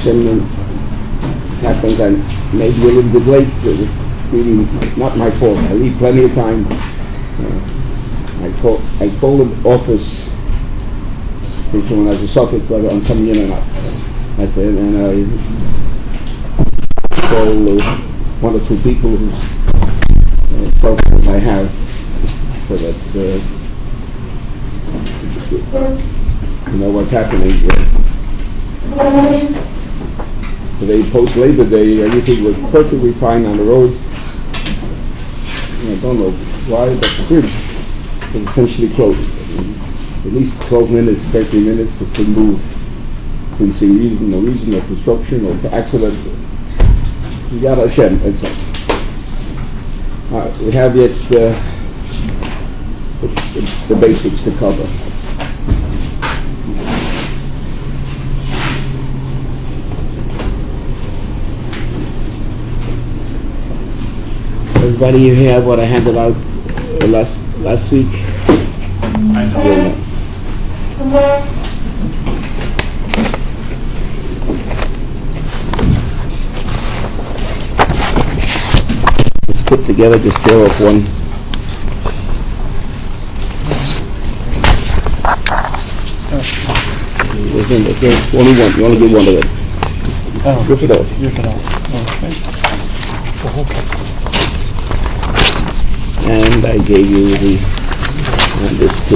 Hashem happens, and maybe a little bit late. It's really not my fault. I leave plenty of time. I call the office if someone has a suffix whether I'm coming in or not. That's it. And I call one or two people whose suffix I have, so that you know what's happening. Today, post Labor Day, everything was perfectly fine on the road. I don't know why, but the bridge was essentially closed. At least 12 minutes, 30 minutes to move. Didn't see reason, no reason, no construction, no accident. Yad Hashem, that's it. We have yet the basics to cover. Everybody, you hear what I handed out last week? I know. Let's put together, just tear off one. There's only one. You only get one of it. Rip it off. Rip it off. Okay. And I gave you this too.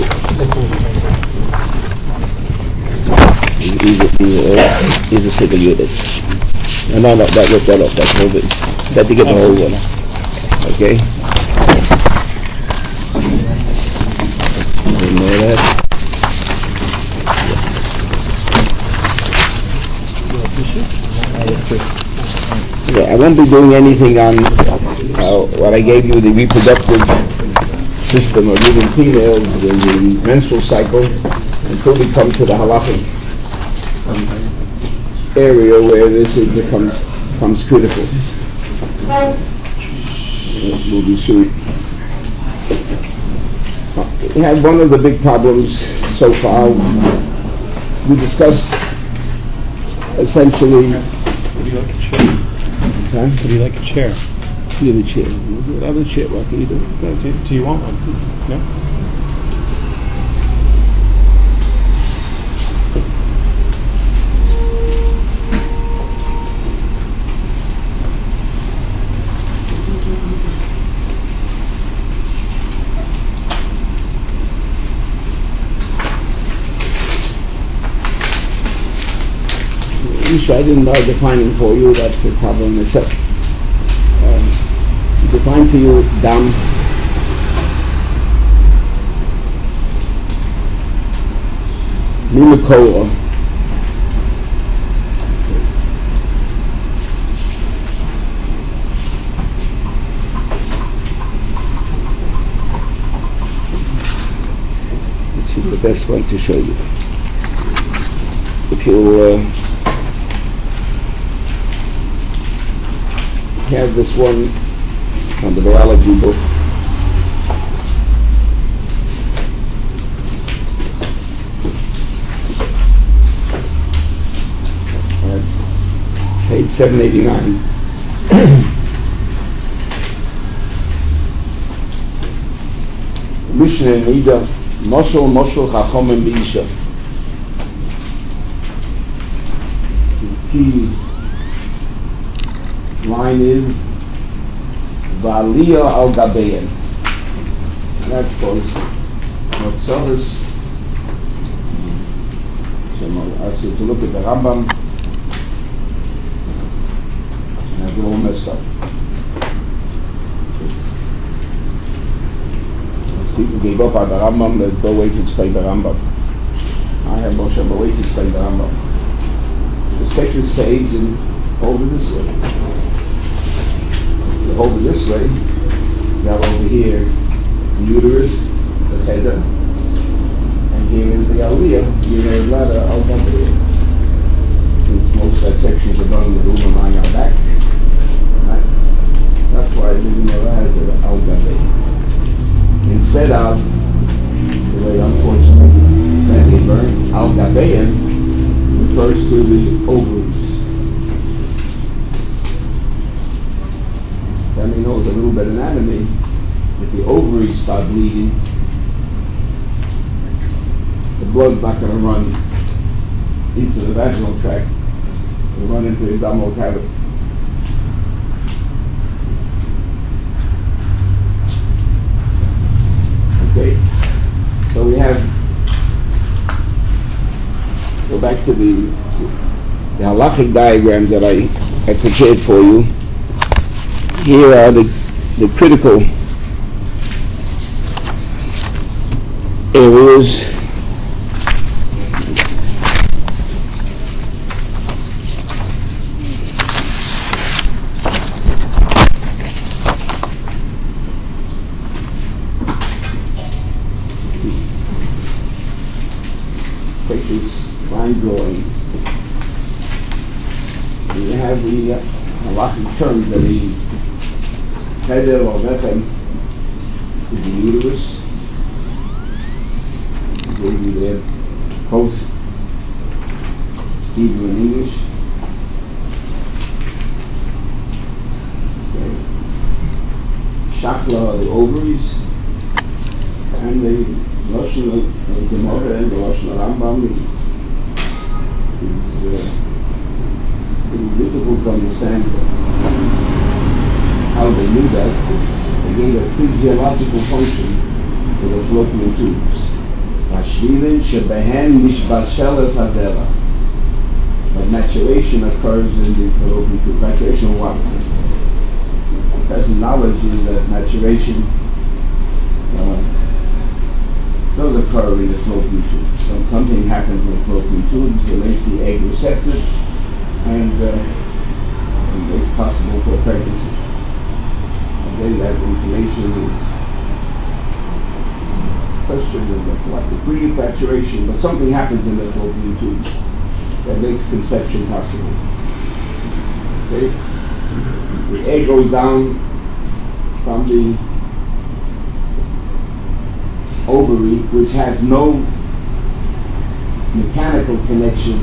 These are single units. No, that rip that off. That's whole bit. Got to get the whole one. Okay. Didn't know that. Yeah, I won't be doing anything on what I gave you, the reproductive system of human females, the menstrual cycle, until we come to the halachic area where this becomes critical. We'll be soon. We had one of the big problems so far. We discussed essentially. Would you like a chair? Sorry? Would you like a chair? You have a chair. I have a chair. What can you do? Do you want one? No? I didn't know defining for you, that's a problem itself. Define to you dam, Mimakoa, this is the best one to show you. If you have this one on the biology book. Page 789. Mishnah Nida Moshel Chachomim B'Isha. Key line is Valiyah al Gabein. That goes Motzaris. So I'll ask you to look at the Rambam. And they're all messed up. People gave up on the Rambam, there's no way to explain the Rambam. I have no way to explain the Rambam. The second stage and hold it this way. You hold it this way, you have over here the uterus, the header, and here is the aliyah, here is ladder, al-gabeya. Since most of that sections are done with Uber lying on back, right? That's why I didn't know that as al-gabeya. Instead of, the way unfortunately that he learned, al-gabeya refers to the ovaries. family knows a little bit of anatomy. If the ovaries start bleeding, the blood's not going to run into the vaginal tract. It'll run into the abdominal cavity. Okay, so we have, go back to the halachic diagram that I prepared for you. Here are the critical areas. Take this line drawing. We have the halachic term that the cheder or rechem is the uterus. Maybe they're both Hebrew and English. Okay. Shachla are the ovaries, and the Lashon of Gemara and the Lashon of Rambam is difficult to understand how they knew that. They gave a physiological function to the fallopian tubes. But maturation occurs in the fallopian tube. Maturation of what? The present knowledge is that maturation does occur in the fallopian tubes. Something happens in the fallopian tubes, relates to the egg receptor, and it's possible for pregnancy. And then that information is questioned in what degree of maturation, but something happens in the fallopian tubes that makes conception possible. Okay? The egg goes down from the ovary, which has no mechanical connection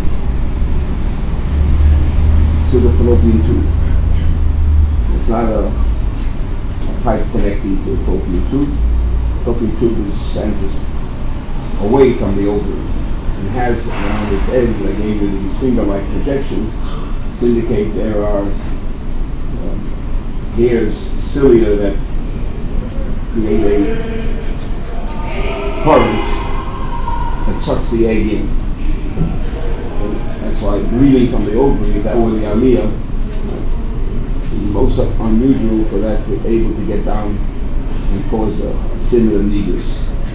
to the fallopian tube. It's not a pipe connecting to the fallopian tube. The fallopian tube stands away from the ovary and has around its edge, I gave you these finger-like projections to indicate there are hairs, cilia that create a current that sucks the egg in. That's why breathing from the ovary, if that were the aliyah, it's most unusual for that to be able to get down and cause a similar needles.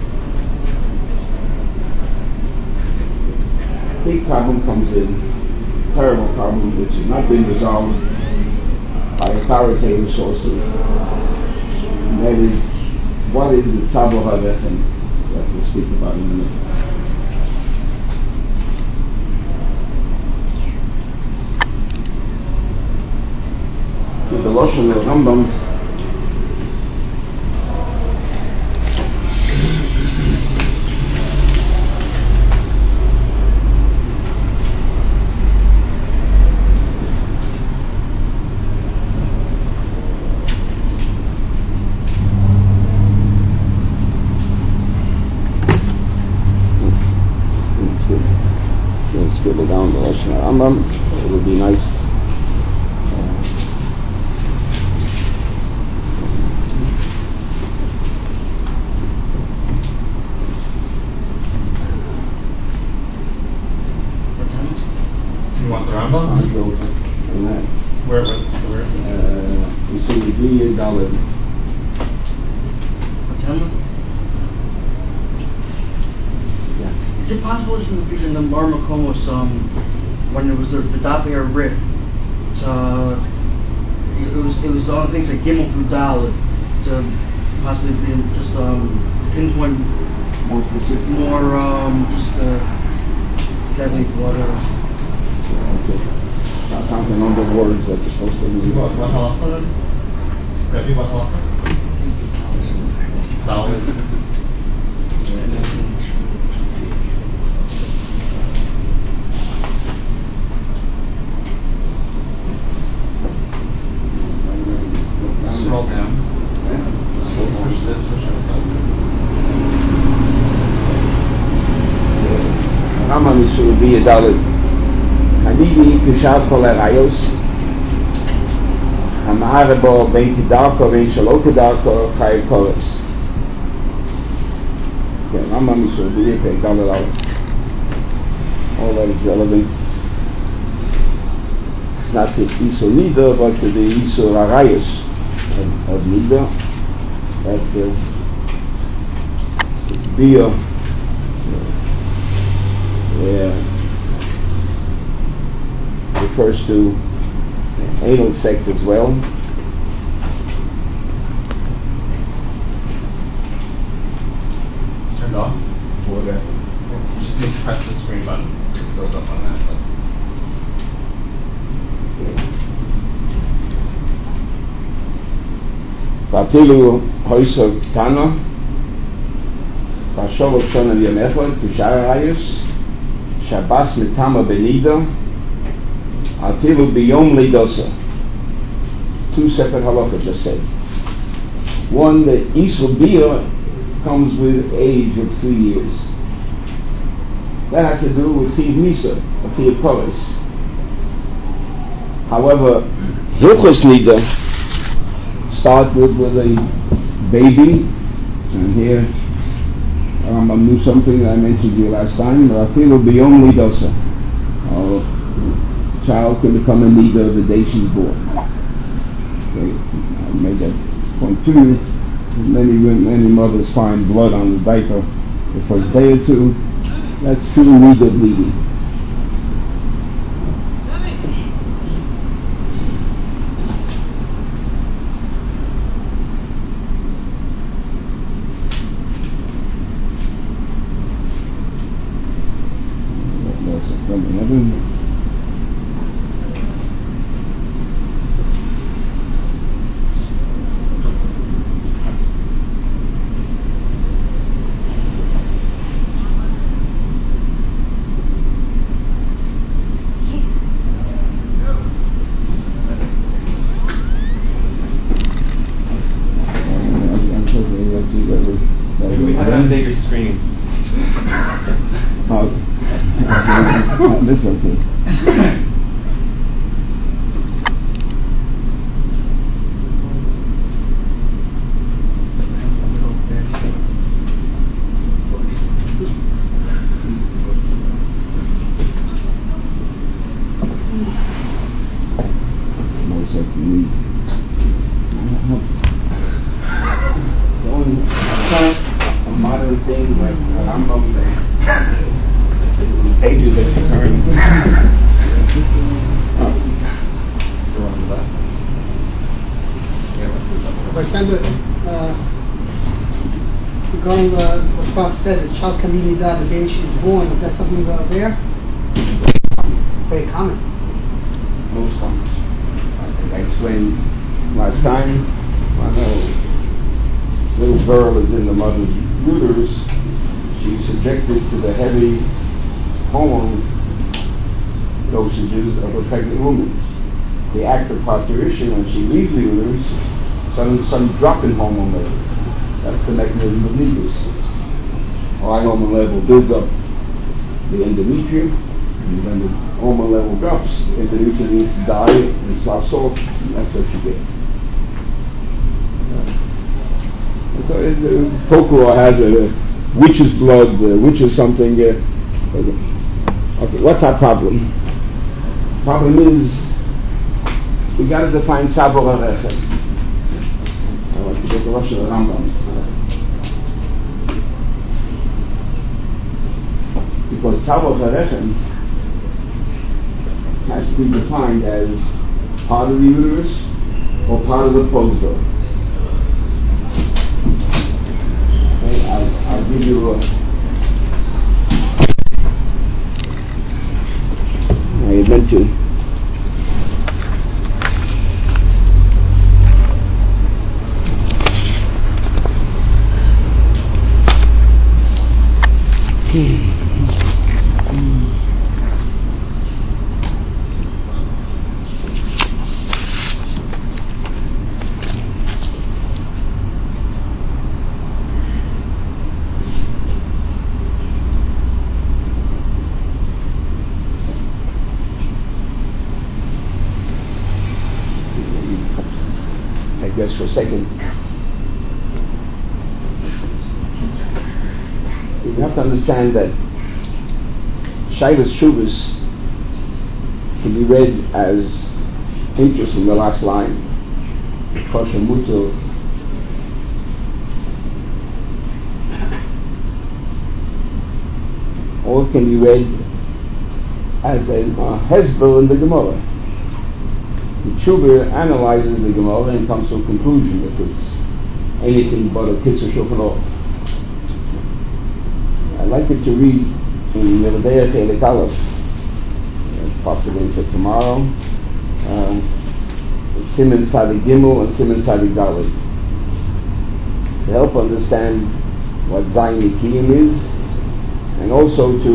Big problem comes in, terrible problem which has not been resolved by authoritative sources, and that is, what is the tzabur harechem that we'll speak about in a minute. So the Lashon of Rambam scribble down the Lashon of Rambam. It would be nice. You want the Rambam? Where is it? You see the Biyah Daled. Is it possible to be in the Mar Makomos when it was the Daber Rif? It was on things like Gimel through Daled to possibly be just to pinpoint More specific. more just exactly what. Okay. Not count the number of words that you're supposed to use. What halacha then? Rabbi, what halacha? Daled. scroll down. Push the Rambam is will be a Dalit. Hanini Kishav Kol Arayos. Hamarabo Ben Kedarko Ben Shalo Kedarko Chayav Koros. Okay, Rambam is will be a Dalit. All that is relevant. Not to Isur Nida, but to the Isur Arayos of Nida. That Bia refers to anal sex as well. Turned off? For that. You just need to press the screen button. It goes up on that. Vatilu Hoyso Tana Vashol Shon Al Yom Echad Tushar Arayos Shabbos Mitama Benida Atilu Biyom Lidosa. Two separate halachas just said. One, that Isur Bia comes with age of 3 years. That has to do with Chiv Misa, or Chiv Koros. However, Hilchos Nida start with a baby, and here Rambam knew something that I mentioned to you last time. Rafilu Biyom Lidosa. A child can become a Nida the day she's born. Okay. I made that point too. Many mothers find blood on the diaper the first day or two. That's true Nida bleeding. Maybe we have a bigger screen. This okay. A modern thing like Rambam, pages that you turn. Regarding what Scott said, the child can be nida the day she's born. Is that something there? Very common. Most times. I think I explained last time. When a little girl is in the mother's uterus, she's subjected to the heavy hormone dosages of a pregnant woman. The act of parturition, when she leaves the uterus, some drop in hormone level. That's the mechanism of nidus. High hormone level builds up the endometrium, and when the hormone level drops, the endometrium needs to die and sloughs off, and that's what you get. So folklore has a witch's blood, witch is something. Okay, what's our problem? Problem is we got to define Sabor HaRechem. I like to get the Rosh Rambam. Because Sabor HaRechem has to be defined as part of the uterus or part of the prosdor. Okay, I'll give you I meant to. just for a second. You have to understand that Shaivas Shuvas can be read as interest in the last line. Kosher Mutter. Or it can be read as a Hezbollah in the Gemara. The Tshuva analyzes the Gemara and comes to a conclusion that it's anything but a Kitzur Shulchan Aruch. I'd like you to read in Yeridea Chelik Aleph, possibly for tomorrow, Siman Tzadik Gimel and Siman Tzadik Dalet, to help understand what Zayin Nikiyim is, and also to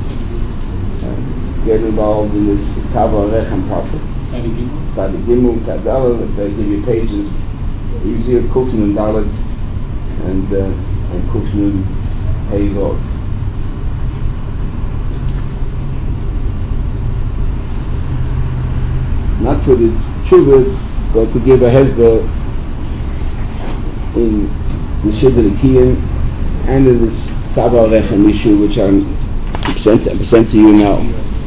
get involved in this Tava Rechem Prophet. Tzadik Gimel, Tzadik Dalet, they give you pages, easier Kufnun Dalet and Kufnun Hey Vov. Not for the Tshuva, but to give a hezbollah in the Shiddur Nikiyim and in this Tzava Rechem issue, which I present to you now.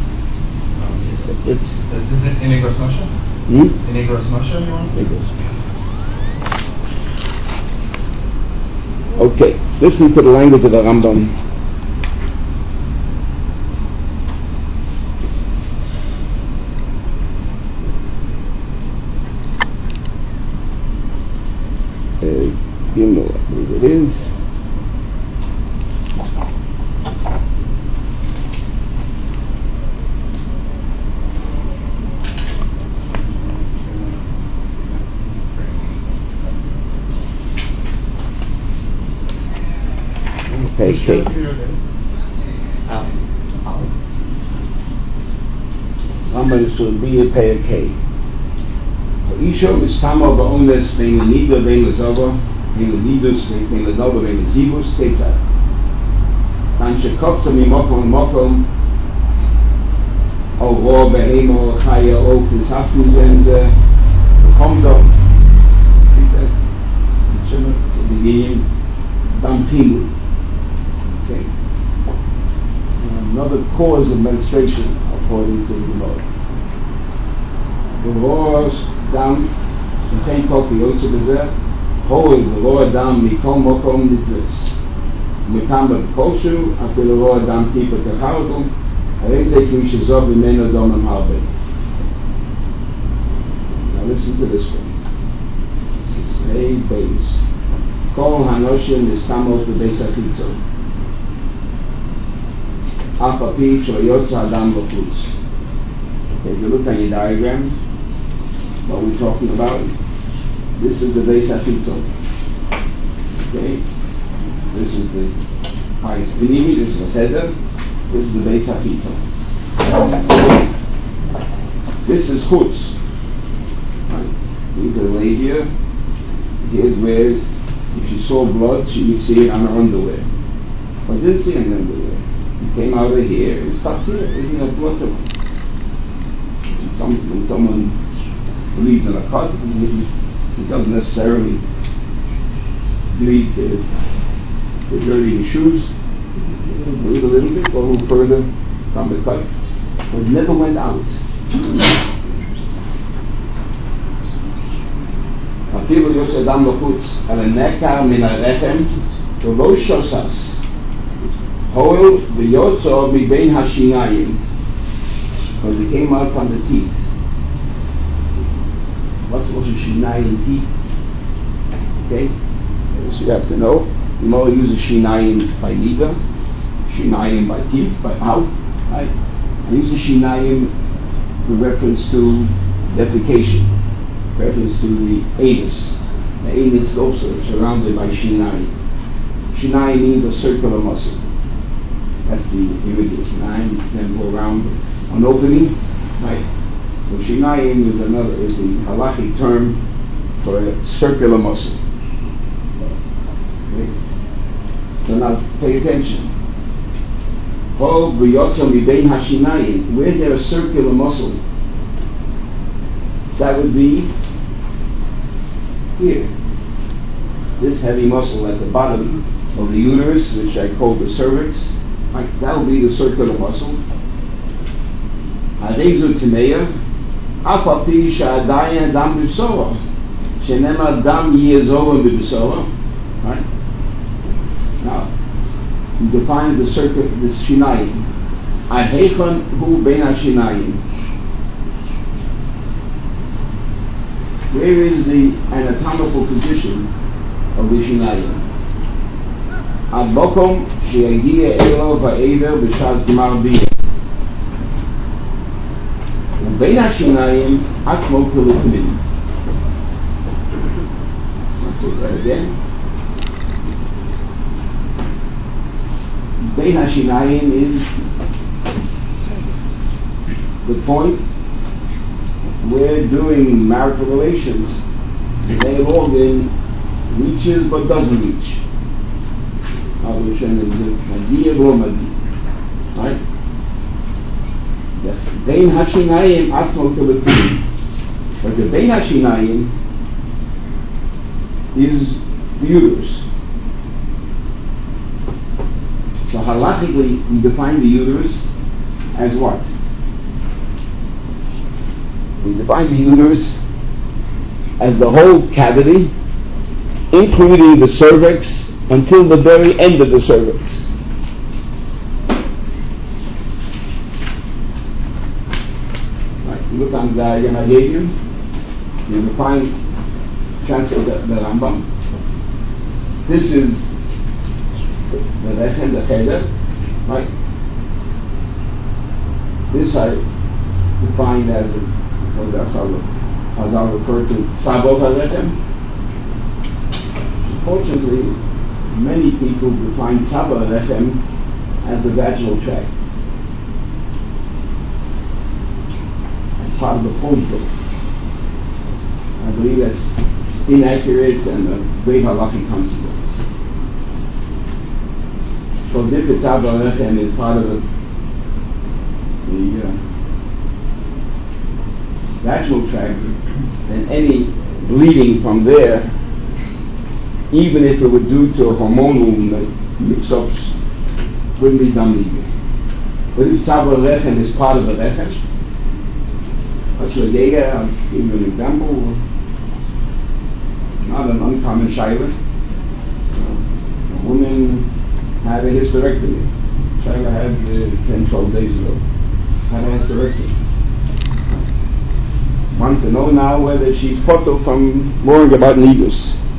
Is it in Igros Moshe? In Igros Moshe, you want to say? Okay, listen to the language of the Rambam. Gimel, I believe it is. Okay. Rambam should be a pay K. Isha is Tama Ba'ones Vein Nida Vein Lazava Vein Nidus Vein Ladova Vein Zivus states that Dan Shekopza Mimokom Mokom O Ro Behemo Chaya O Kisasnu Zenze Komdo beginning Dam Pimu. Okay. Another cause of menstruation according to the Gemara. The Rosh Dam, the Chain Kopi Yotze Bezer, Hoi, the Rosh Dam, Mikom Mokom Nitlis. Mitamba Koshu, after the Rosh Dam Tipa Techargum, Arezek Mishazov Vimeno Domam Harbe. Now listen to this one. This is very base. Kol Hanoshin is Tamos the Beis HaKitzon. Apapi Shoyotza Adam B'Chutz. Okay, if you look at your diagram, what we're talking about, this is the Beis HaKitzon. Okay, this is the highest Binimi, this is the Cheder, this is the Beis HaKitzon. This is Chutz. Right. These are the labia. Here's where, if she saw blood, she would see it on her underwear. But I didn't see any underwear. It came out of here and stopped here. There's no blood to it. When someone believes in a cut, it doesn't necessarily bleed the dirty shoes. Bleed a little bit, go a little further from the cut. But it never went out. People used to dam b'chutz al nekar min harechem v'lo shosas hoil v'yotzo mibein hashinayim, because it came out from the teeth. What's a shinayim teeth? Okay, this you have to know. You know, use a shinayim by nida, shinayim by teeth, by mouth. Right? I use a shinayim with reference to defecation. Reference to the anus. The anus is also surrounded by shinayim. Shinayim means a circular muscle. That's the immediate shinayim. Then go around an opening. Right. So shinayim is the halachic term for a circular muscle. Okay. So now pay attention. Where's there a circular muscle? That would be here. This heavy muscle at the bottom of the uterus, which I call the cervix, right, that will be the circular muscle. Arezu Timeya, Afapi Sha'adayan Dam B'Sora, Shenema Dam Yezora B'Sora, right? Now, he defines the circuit, the Shinayim. Ahechon Hu Ben HaShinayim. Where is the anatomical position of the Shinayim? Ad Bokom She'agia Elo Va'ever B'Shaz Gmar Biyah. U'Bein HaShinayim Atzmo Kilutmin. Let's do that again. Bein HaShinayim is the point where during marital relations the male organ reaches but doesn't reach. Right? Bein HaShinayim Atzmo Kilutmin. But the Bein HaShinayim is the uterus. So halachically, we define the uterus as what? We define the uterus as the whole cavity, including the cervix, until the very end of the cervix. Right, look on the diagram I gave you. You define, translate the Rambam. This is the rechem, the cheder, right? This I define as I'll refer to Sabot HaRechem. Unfortunately, many people define Sabot HaRechem as the vaginal tract, as part of the postal. I believe that's inaccurate and a great halakhic consequence. So if the Sabot HaRechem is part of the vaginal tract, then any bleeding from there, even if it were due to hormonal mix-ups, wouldn't be done either. But if Sabot HaRechem is part of the Rechem, I'll give you an example, not an uncommon shayla. A woman had a hysterectomy. Shayla had 10-12 days ago. Had a hysterectomy. Want to know now whether she's photo from worrying about needles.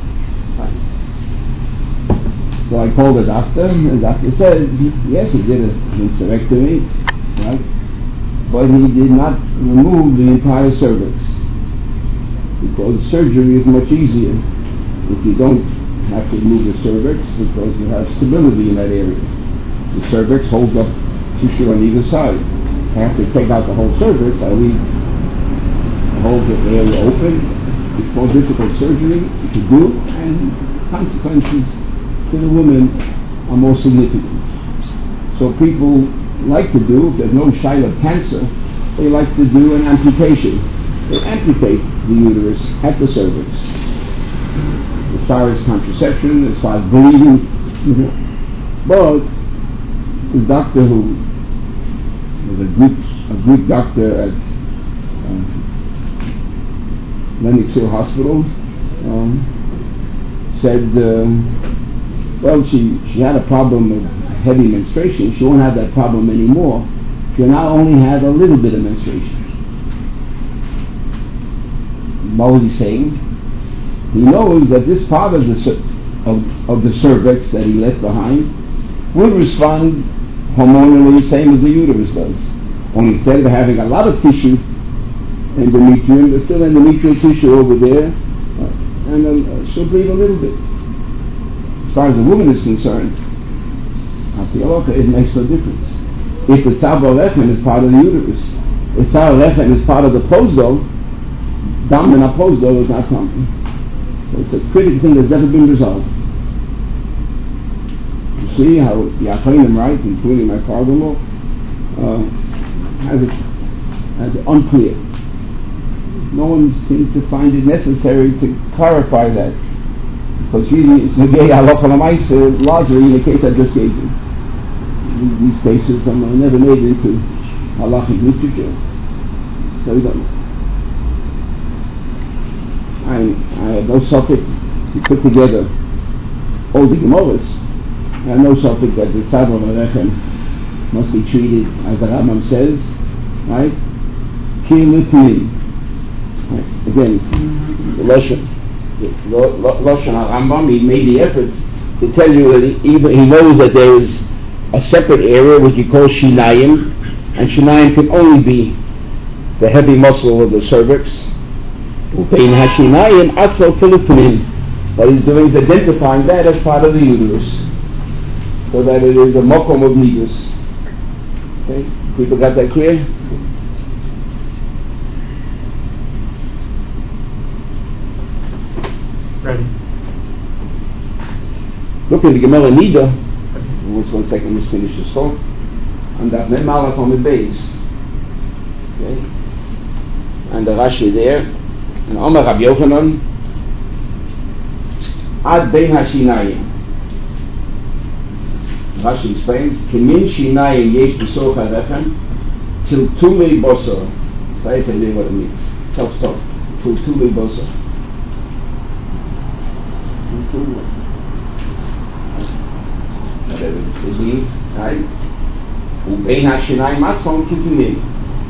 So I called the doctor, and the doctor said, yes, he did a hysterectomy, right? But he did not remove the entire cervix, because surgery is much easier if you don't have to remove the cervix, because you have stability in that area. The cervix holds up tissue on either side. I have to take out the whole cervix, I leave hold the area open. It's more difficult surgery to do, and consequences to the woman are more significant. So people like to do, if there's no shayla of cancer, they like to do an amputation. They amputate the uterus at the cervix. As far as contraception, as far as bleeding, but the doctor who was a Greek doctor at Lenox Hill Hospital said, well, she had a problem of heavy menstruation. She won't have that problem anymore. She'll now only have a little bit of menstruation. What was he saying? He knows that this part of the cervix that he left behind will respond hormonally same as the uterus does. Only instead of having a lot of tissue, endometrium, there's still endometrial tissue over there, and she'll bleed a little bit. As far as the woman is concerned, I feel okay, it makes no difference. If the Sabot HaRechem is part of the uterus, if Sabot HaRechem is part of the posdo, dominant posdo is not something. So it's a critical thing that's never been resolved. You see how Yachanim, right, including my father-in-law, has it unclear. no one seemed to find it necessary to clarify that. Because really it's negay halacha l'maaseh largely in the case I just gave you. These cases are never made into halachic literature. So we don't know. I have no suffix to put together all the Gemaras. I have no suffix that the tzad v'lechem must be treated as the Rambam says, right? Ki l'tinin. Again, the Lashon HaRambam, he made the effort to tell you that he knows that there is a separate area which he calls Shinayim, and Shinayim can only be the heavy muscle of the cervix. Upein Hashinayim Atro Philippinin. What he's doing is identifying that as part of the uterus, so that it is a mokom of nidus. Okay, people got that clear? Ready. Look at the Gemara Nida. Just 1 second, let's finish this thought. And that Mem Aleph on the base. Okay, and the Rashi there. And Omar Rabbi Yochanan Ad Bein HaShinayim. Rashi explains, Kemin Shinayim Yesh B'Soch HaRechem Til Tumei Bosor. So I say what it means. Stop. Til Tumei Bosor. Whatever it means, right? Ubein HaShinayim Atzon Kitumei.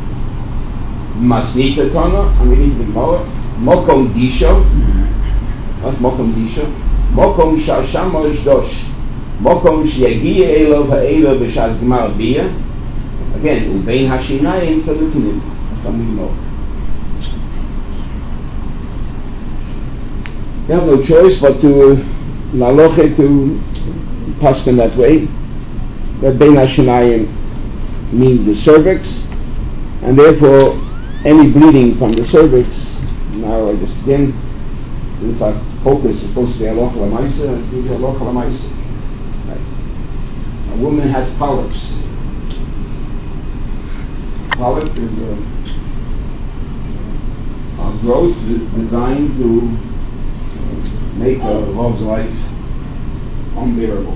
Masnita Tana, I'm reading the Gemara. Mokom Disho. What's Mokom Disho? Mokom Shasham Oshdosh. Mokom Shiagiya Elov Ha'elov B'Shaz Gemara Bia. Again, Ubein HaShinayim Felukinim. That's what we know. You have no choice but to laloche to paskin that way. That Bein HaShinayim means the cervix, and therefore any bleeding from the cervix. Now I just again, since our focus is supposed to be halacha l'maaseh, I give you halacha l'maaseh. Right. A woman has polyps. Polyp is a growth designed to make a love's life unbearable.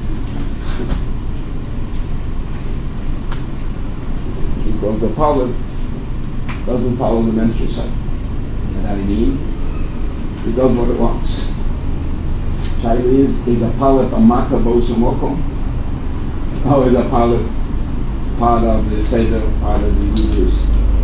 Because the polyp doesn't follow the menstrual cycle. You know what I mean? It does what it wants. Shaila is a polyp a maka bosa mokom? Or is a polyp part of the feather, part of the uterus?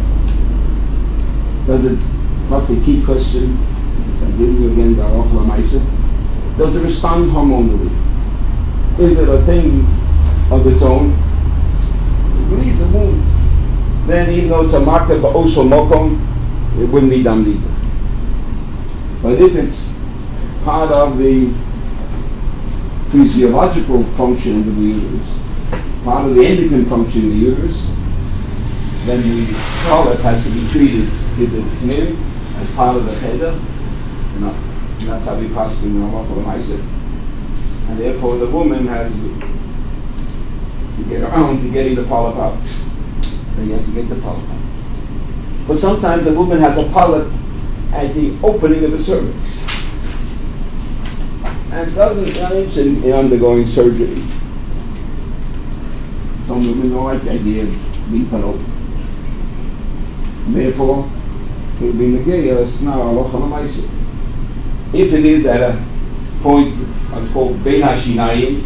Does it, what's the key question? I'm giving you again the halacha l'maaseh. Does it respond hormonally? Is it a thing of its own? It bleeds a wound. Then even though it's a marker ba'osol mokom, it wouldn't be done either. But if it's part of the physiological function of the uterus, part of the endocrine function of the uterus, then the polyp has to be treated with the pnim as part of the header. And that's how we pass in the halacha l'maaseh. And therefore the woman has to get around to getting the polyp out. You have to get the polyp out. But sometimes the woman has a polyp at the opening of the cervix and doesn't interested in undergoing surgery. Some women don't like the idea of being put open. And therefore, it will be negaya sna halacha l'maaseh. If it is at a point called Bein HaShinayim,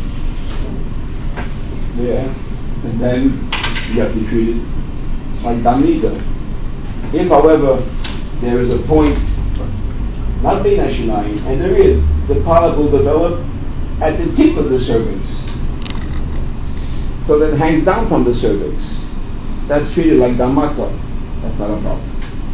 and then you have to treat it like Damnida. If, however, there is a point, not Bein HaShinayim, and there is, the polyp will develop at the tip of the cervix, so that it hangs down from the cervix. That's treated like Damakla. That's not a problem.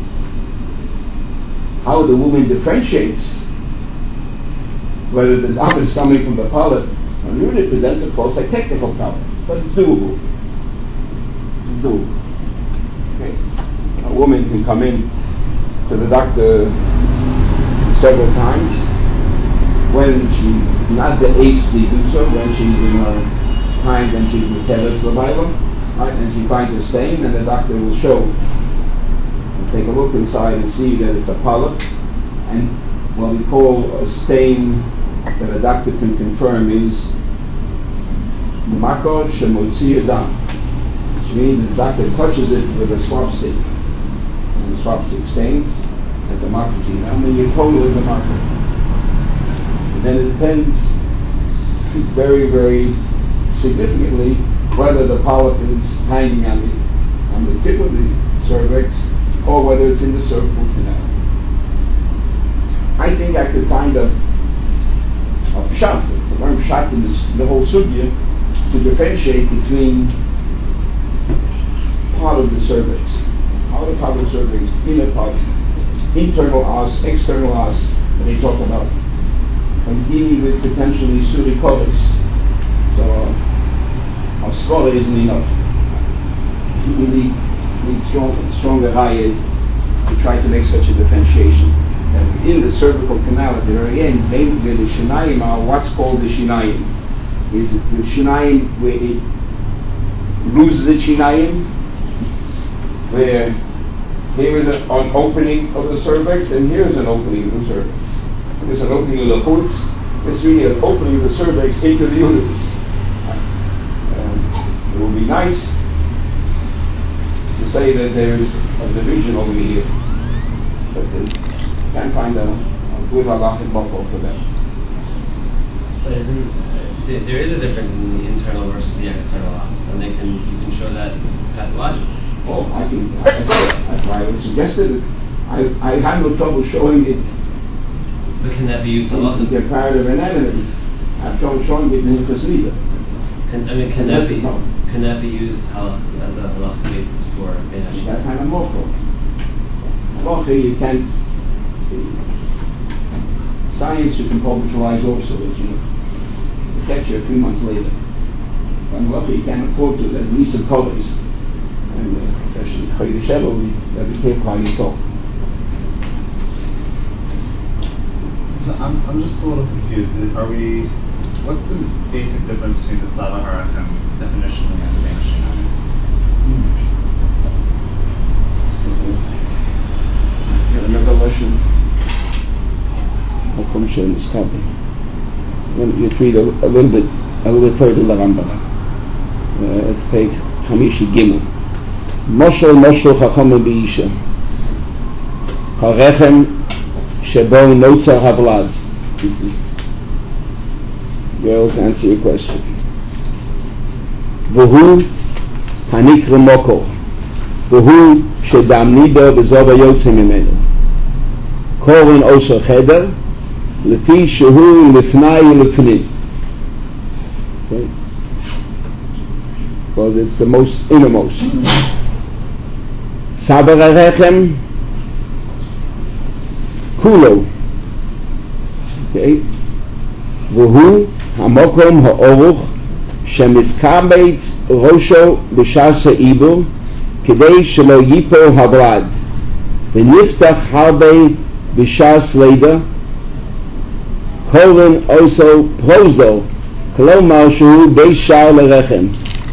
How the woman differentiates whether the dam is coming from the polyp or really presents, of course, a technical problem, but it's doable. It's doable. Okay. A woman can come in to the doctor several times when she's not the ace to do so, when she's in her time when she's metelis survival, right, and she finds a stain, and the doctor will show take a look inside and see that it's a polyp, and what we call a stain that a doctor can confirm is makor shemotzi adam, which means the doctor touches it with a swab stick, and the swab stick stains. It's a marker gene. I mean, you're totally the marker. And then it depends very, very significantly whether the polyp is hanging on the tip of the cervix or whether it's in the cervical canal. I think I could find a shot, to learn shot in the whole sugya to differentiate between part of the cervix, outer part of the cervix, inner part, internal os, external os, that they talk about, and dealing with potentially suricolis. So a scholar isn't enough. You need stronger higher to try to make such a differentiation. And in the cervical canal at the very end, basically the shinayim are what's called the shinayim. Is the shinayim where it loses its shinayim, where here is an opening of the cervix, and here is an opening of the cervix. There's an opening of the hoods. It's really an opening of the cervix into the uterus. It would be nice to say that there is a division over here, but can't find a good halachic buckle for that. But there is a difference in the internal versus the external os, and you can show that pathologically. Oh, that's why I suggested it. I had no trouble showing it. But can that be used in comparative anatomy? I've trouble showing it in Chassidut. Can that be used as a halachic basis for Bein That kind of mocha. Mocha, you can't. Science you can publicize also, that you catch you a few months later. But mocha you can't afford to. There's least of colors. And especially Chayde Sheva, we have to be careful how you talk. So I'm just a little confused. What's the basic difference between the Tzava Harachem definitionally and the Bein Hashanah? Another lesson. How come Shem is coming? You read a little bit further the Rambam. It's page Hamishi Gimel. Moshel Chacham B'Isha Harechem Shebo Notza Havlad. Girls, answer your question. V'hu Hanikra Moko V'hu Shedam Nido V'Zova Yotzim Mimenu Korin Oso Cheder Lefi Shehu Lifnai Lifni. Okay? Well, it's the most innermost. Sabar Harechem Kulo. Okay? V'hu Hamokom Ha'oruch Shemiskabetz Rosho B'Shas Ha'ibur Kedei Shelo Yipo Havrad V'niftach Harbe B'Shas Leda Koren Oso Prosdo Kolomar Shehu Beis Shar Lerechem.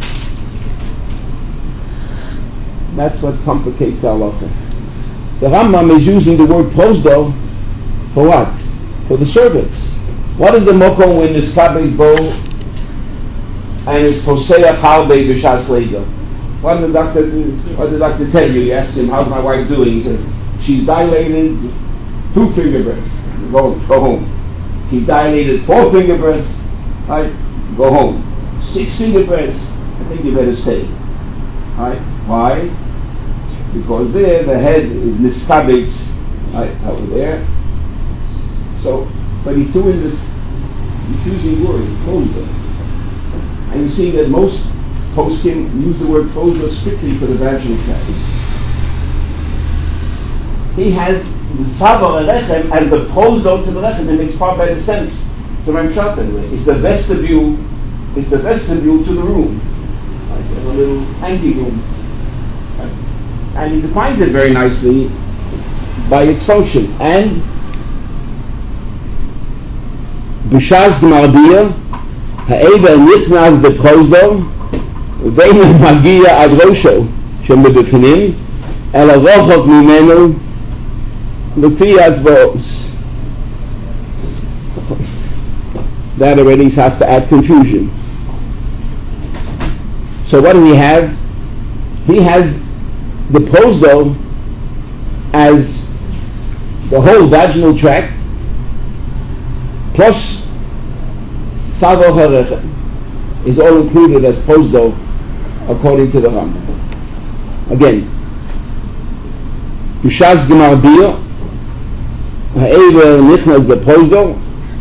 That's what complicates halacha. The Rambam is using the word prosdo for what? For the cervix. What is the mokom when the skabez bo and is poseach halbe b'shas leida? What did the doctor tell you? You asked him, how's my wife doing? He said, she's dilated 2 finger breaths. Go home. He's dilated 4 finger breaths. Right? Go home. 6 finger breaths. I think you better stay. Right? Why? Because there the head is niskabetz, right, over there. So, but he's doing this confusing word, prosdo. And you see that most poskim use the word prosdo strictly for the vaginal cavity. He has the Tzava Harechem as the prosdo to the rechem. It makes far better sense to Ramshat that way. It's the vestibule to the room. Like a little anteroom. And he defines it very nicely by its function. And B'shas Gmarbiyah Ha'eva Nichnas B'Prozdo Ve'ina Magia Ad Rosho Shem B'Befnim אלא רוחק ממנו לפי הצבעות. That already has to add confusion. So what does he have? He has the prosdo as the whole vaginal tract plus savo harechem is all included as prosdo according to the Rambam. Again, Ushas Gemar Bia Ha'ever Nichnas B'Prosdo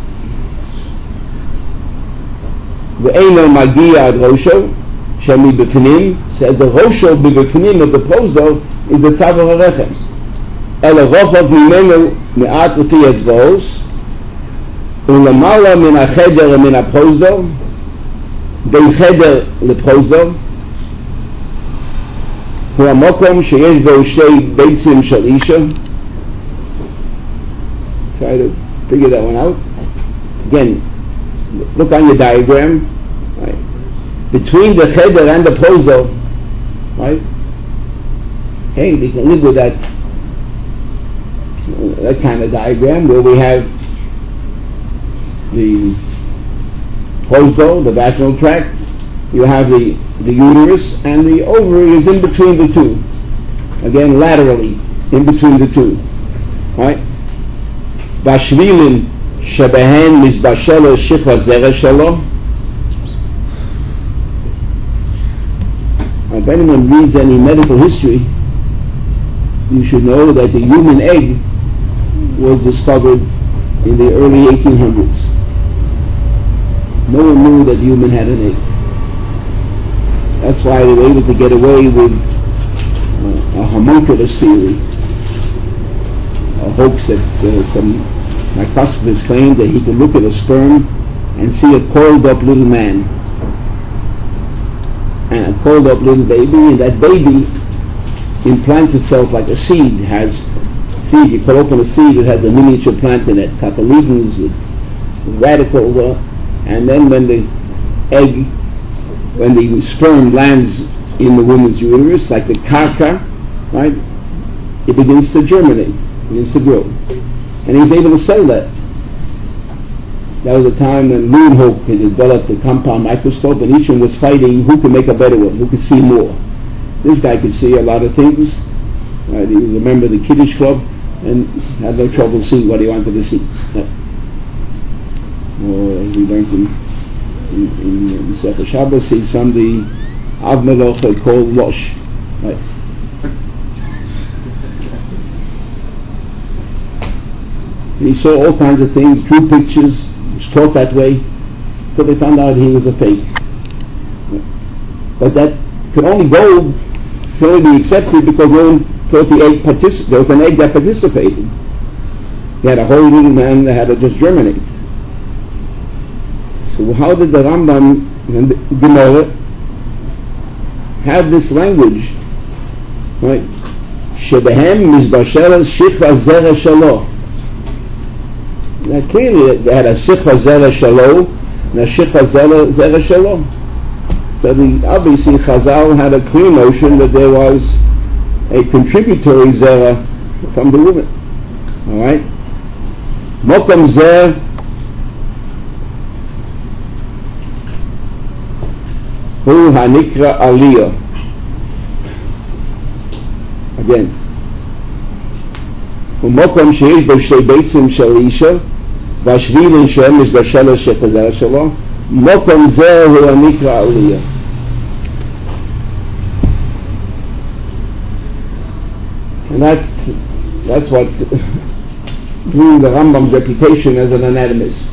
Ve'eino Magia Ad Rosho Shemi B'Pnim, says the Rosho B'Pnim of the Prosdo is the Tzavo HaRechem. Ela Rochov Mimenu Me'at Uti Etzvos Ulamala Min HaCheder Min HaProsdo Ben Cheder LeProsdo הוא המקום שיש בו שתי ביצים של אישה. Try to figure that one out. Again, look on your diagram. Right? Between the cheder and the prosdo, right? Hey, we can live with that kind of diagram where we have the prosdo, the vaginal tract. You have the uterus, and the ovary is in between the two. Again, laterally, in between the two. Right? Vashvilin shebehen mizbashelo shikha zera shelo. If anyone reads any medical history, you should know that the human egg was discovered in the early 1800s. No one knew that human had an egg. That's why they were able to get away with a homunculus theory, a hoax that some microscopists claimed that he could look at a sperm and see a coiled up little man and a coiled up little baby, and that baby implants itself like a seed. You cut open a seed, it has a miniature plant in it, cotyledons with radicals, and then when the sperm lands in the woman's uterus, like the karka, right, it begins to germinate, begins to grow. And he was able to sell that. That was a time when Leeuwenhoek had developed the compound microscope, and each one was fighting who could make a better one, who could see more. This guy could see a lot of things. Right? He was a member of the Kiddush Club and had no trouble seeing what he wanted to see. Right? Or as we learned in Sefer Shabbos, he's from the Av Melech called Losh. Right. And he saw all kinds of things, drew pictures, was taught that way, till they found out he was a fake. Right. But that could only be accepted because no one thought there was an egg that participated. He had a whole little man that had to just germinate. So how did the Rambam and the Gemara have this language? Right? Shebehem mizbashelas shikha zera shalo. Now clearly they had a shikha zera shalo and a shikha zera shalo. So obviously Chazal had a clear notion that there was a contributory zera from the woman. All right? Mokom zer hu hanikra aliyah. Again, ומקום שיש בו שתי ביצים של אישה והשבילים שהם יש בשלוש שחזר שלו, מקום זה הוא הנקרא עלייה. And that's what grew the Rambam's reputation as an anatomist.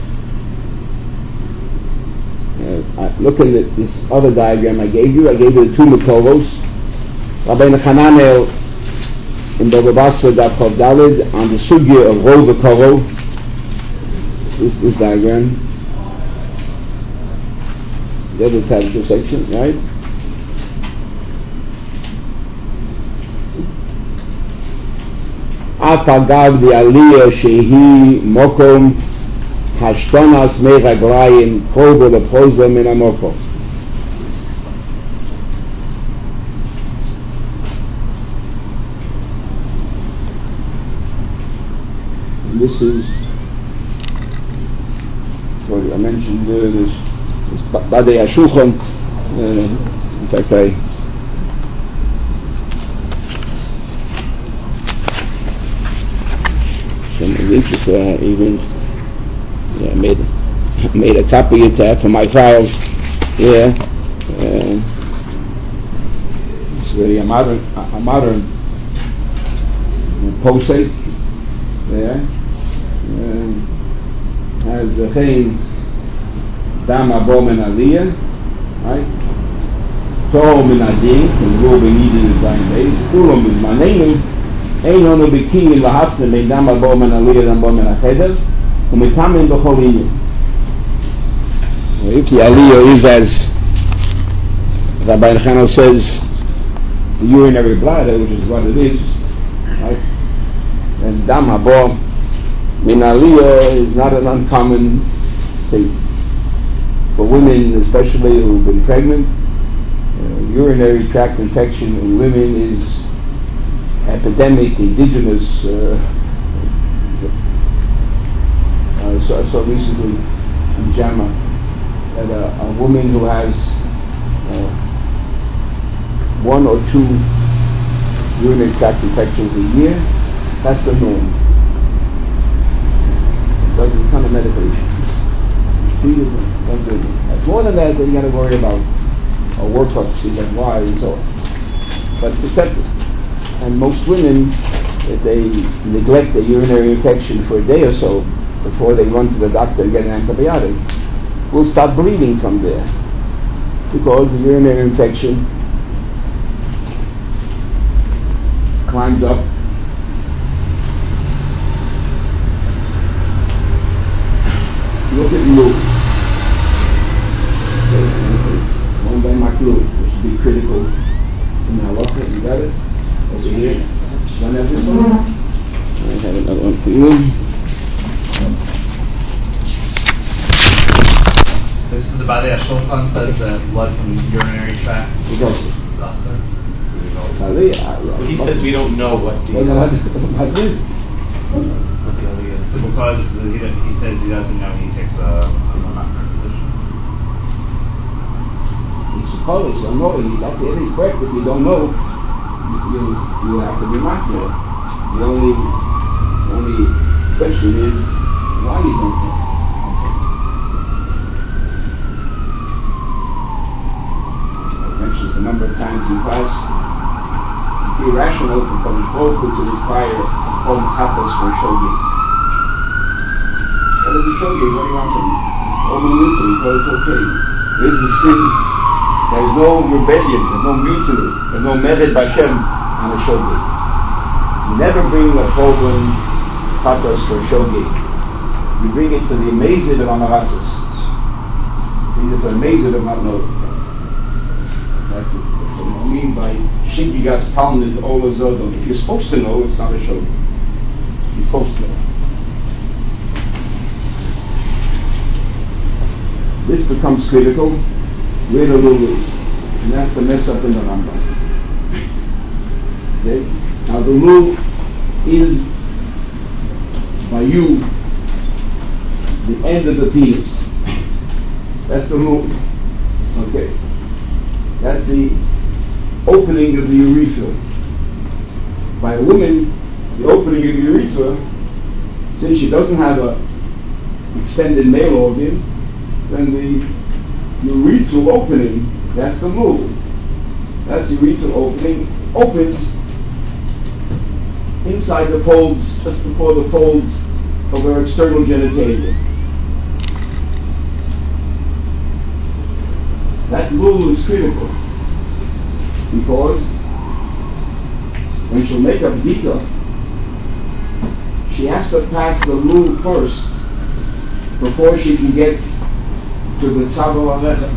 Looking at this other diagram I gave you the two Makoros. Rabbeinu Hananel in Baba Basra Daf Chav Daled on the sugya of Ro v'Karo. This diagram. The other side of the section, right? Apagav the Aliyah Shehi Mokom Hashtonas Meiraglayim Kobo Lepozo Min HaMokom. this is, sorry, I mentioned this Badei HaShulchan. In fact, I even made a copy of that for my files. Yeah, it's really a modern posek. Yeah, has the chain dam abo men aliyah, right? Tov min adin, and go benidin in time days. Kulam is manenu. Ein ono bekiyin lahafte ben dam abo men aliyah dam abo men acheder. Umekamen b'chol inyan. If the aliyah is, as Rabbi Chanel says, the urinary bladder, which is what it is, right? And dam habo min aliyah is not an uncommon thing for women, especially who've been pregnant. Urinary tract infection in women is epidemic, indigenous. So recently in JAMA that a woman who has one or two urinary tract infections a year, that's the norm. That's a kind of medical issue. More than that, then you got to worry about a workup, see like why and so on. But it's accepted. And most women, if they neglect a urinary infection for a day or so before they run to the doctor and get an antibiotic, will start bleeding from there, because the urinary infection climbs up look at Luke. One by Makluk, which should be critical in halacha. You got it? Over here. One of this one. I have another one for you. This is the Badei HaShulchan says that blood from the urinary tract is also. He says we don't know what the So because he says he doesn't know, he takes a position. He's supposed to know. It is correct. If you don't know, you have to be makbel. The only question is why you don't know. I've mentioned this a number of times in class. It's irrational for Kohen to require a Kohen Katos for Shogeg. What is a Shogeg? What do you want from me? So it's okay. There's a sin. There's no rebellion. There's no mutiny. There's no mered b'Hashem on a Shogeg. You never bring a Kohen Katos for Shogeg. You bring it to the Amazid of Amaratzis. You bring it to the Amazid of Matnot. That's it. That's what I mean by Shigigas Talmud Ola Zodom. If you're supposed to know, it's not a Shogeg. You're supposed to know. This becomes critical where the rule is. And that's the mess up in the Rambam. Okay? Now the rule is by you the end of the penis. That's the rule. Okay. That's the opening of the urethra. By a woman, the opening of the urethra, since she doesn't have an extended male organ, then the urethral opening, that's the move. That's the urethral opening, opens inside the folds, just before the folds of her external genitalia. That rule is critical, because when she'll make a bdika, she has to pass the rule first before she can get to the tzava alechem,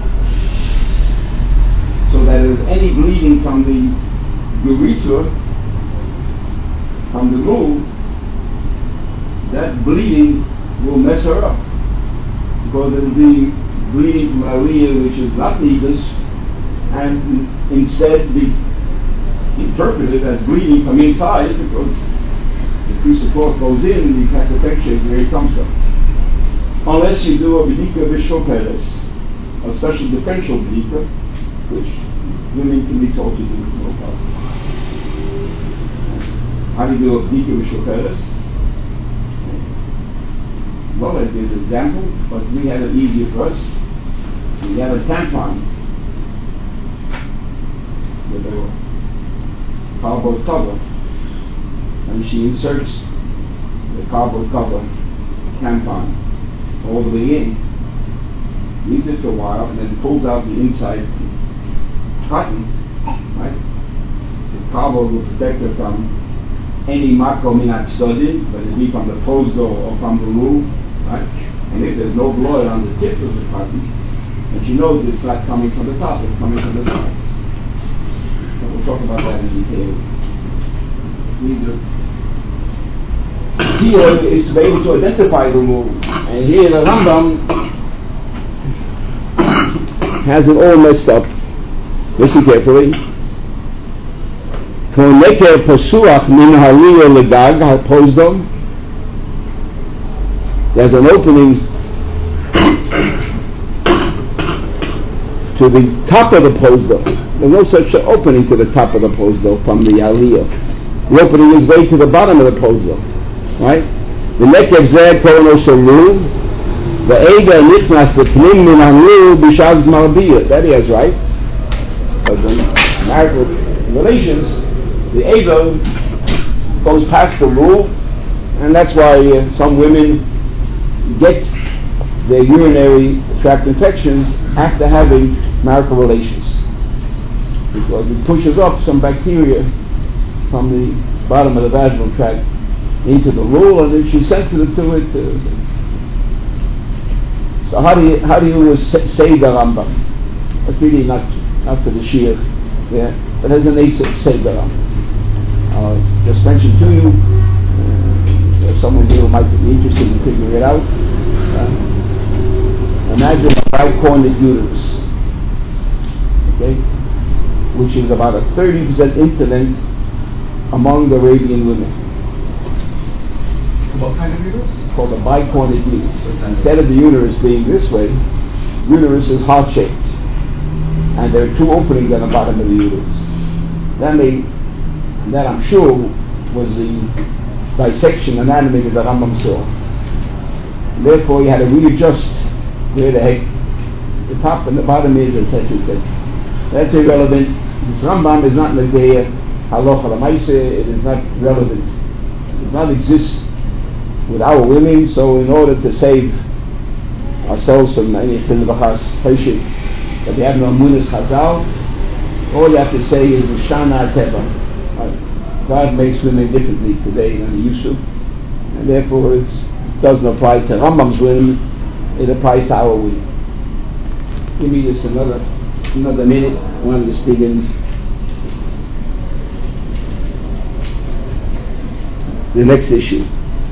so that if any bleeding from the urethra, from the rule, that bleeding will mess her up, because it will be bleeding from aliyah which is not needless, and instead be interpreted as bleeding from inside, because it's piece of cloth goes in, and you can't differentiate where it comes from. Unless you do a B'dika B'Shul Peres, a special differential B'dika, which women can be taught to do, no problem. How do you do a B'dika B'Shul Peres? Well, there's an example, but we have it easier for us. We have a tampon with a cardboard cover, and she inserts the cardboard cover tampon all the way in, leaves it for a while, and then pulls out the inside cotton, right? The cardboard will protect her from any makom minat stodin, whether it be from the posdo or from the roof, right? And if there's no blood on the tip of the cotton, and she knows it's not coming from the top, it's coming from the sides. So we'll talk about that in detail. Here is to be able to identify the rule. And here the Rambam has it all messed up. Listen carefully. Koneker Pasuach min haliyo legag hapozdom. There's an opening to the top of the posdo. There's no such opening to the top of the posdo from the aliyah. The opening is way to the bottom of the posdo, right? The nekev zeh kono shelu, the ega nichnas b'pnim min hanlu b'shaz gmar. That is right. But in marital relations, the ega goes past the rule, and that's why some women get their urinary tract infections after having marital relations, because it pushes up some bacteria from the bottom of the vaginal tract into the rule, and then she's sensitive to it. So how do you say the Rambam? That's really not for the Shir. Yeah, but as an ace say the Rambam. I'll just mention to you. If someone here might be interested in figuring it out. Imagine a bi-cornered uterus, okay, which is about a 30% incident among the Arabian women. What kind of uterus? Called a bi-cornered uterus. Instead of the uterus being this way, uterus is heart-shaped, and there are two openings at the bottom of the uterus. That I'm sure was the dissection anatomy that the Rambam saw. Therefore, you had to readjust where the heck the top and the bottom is, etc., etc. That's irrelevant. This Rambam is not Negei Halacha L'Maaseh. It is not relevant. It does not exist with our women. So, in order to save ourselves from any chilvachas cheshik that we have no amunas chazal, all you have to say is Shana Teva. God makes women differently today than He used to, and therefore it doesn't apply to Rambam's women, it applies to our women. Give me just another minute. I want to just begin the next issue.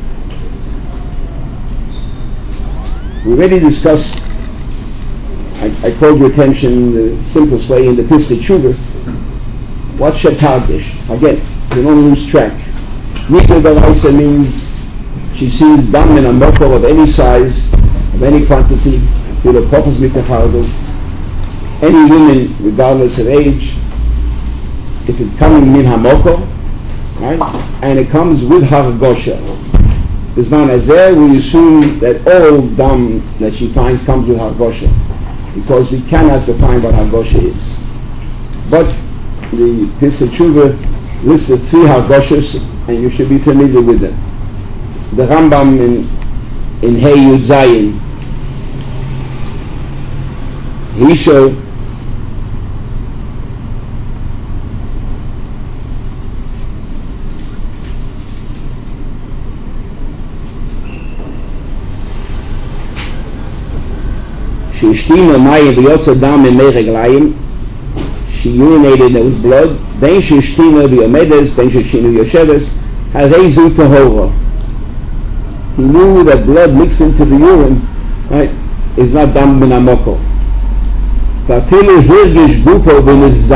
We already discussed, I called your attention the simplest way in the Piskei Tshuva. What's Shetagish? Again, you don't lose track. Nikah Daraisa means she sees dam in a mokol of any size, of any quantity, with a purpose mikafaldo. Any woman, regardless of age, if it's coming min hamokol, right, and it comes with hargosha. Bisman Azer, we assume that all dam that she finds comes with hargosha, because we cannot define what hargosha is. But the Piskei Tshuva listed 3 hargoshas, and you should be familiar with them. The Rambam in Hey Yud Zayin, he showed Sheishtima Maya V'yotza Dam in Mei Reglayim. She urinated with blood. Ben Sheishtima V'yomedes, Ben Sheishtima V'yosheves, Harezu Tahora. He knew that blood mixed into the urine, right, is not dam min hamokol. V'afilu hirgish gufo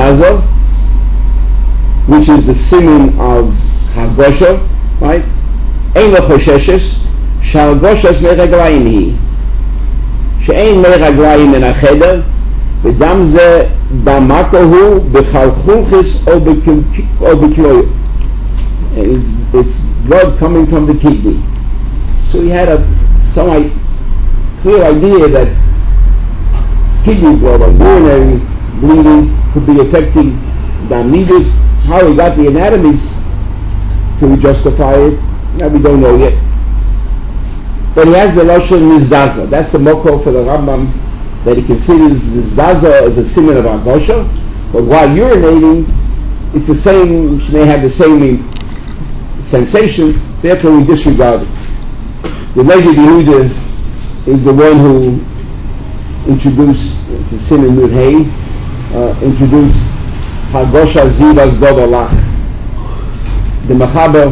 v'nizzazo, which is the siman of hargosha, right? אין לו חוששס שהרגושס מרגליים היא שאין מרגליים מן החדר וגם זה במקו הוא בחלחולכס או בכלוי. It's blood coming from the kidney. So he had some clear idea that kidney blood or urinary bleeding could be affecting the amnidus. How he got the anatomies to justify it, now we don't know yet. But he has the Lashon Mizdaza. That's the moko for the Rambam, that he considers Mizdaza as a siman of Agosha. But while urinating, it's the same, she may have the same sensation, therefore we disregard it. The Neged Yehuda is the one who introduced, the siman Mudhei, introduced Hagosha Zivas Dodolach. The Machaber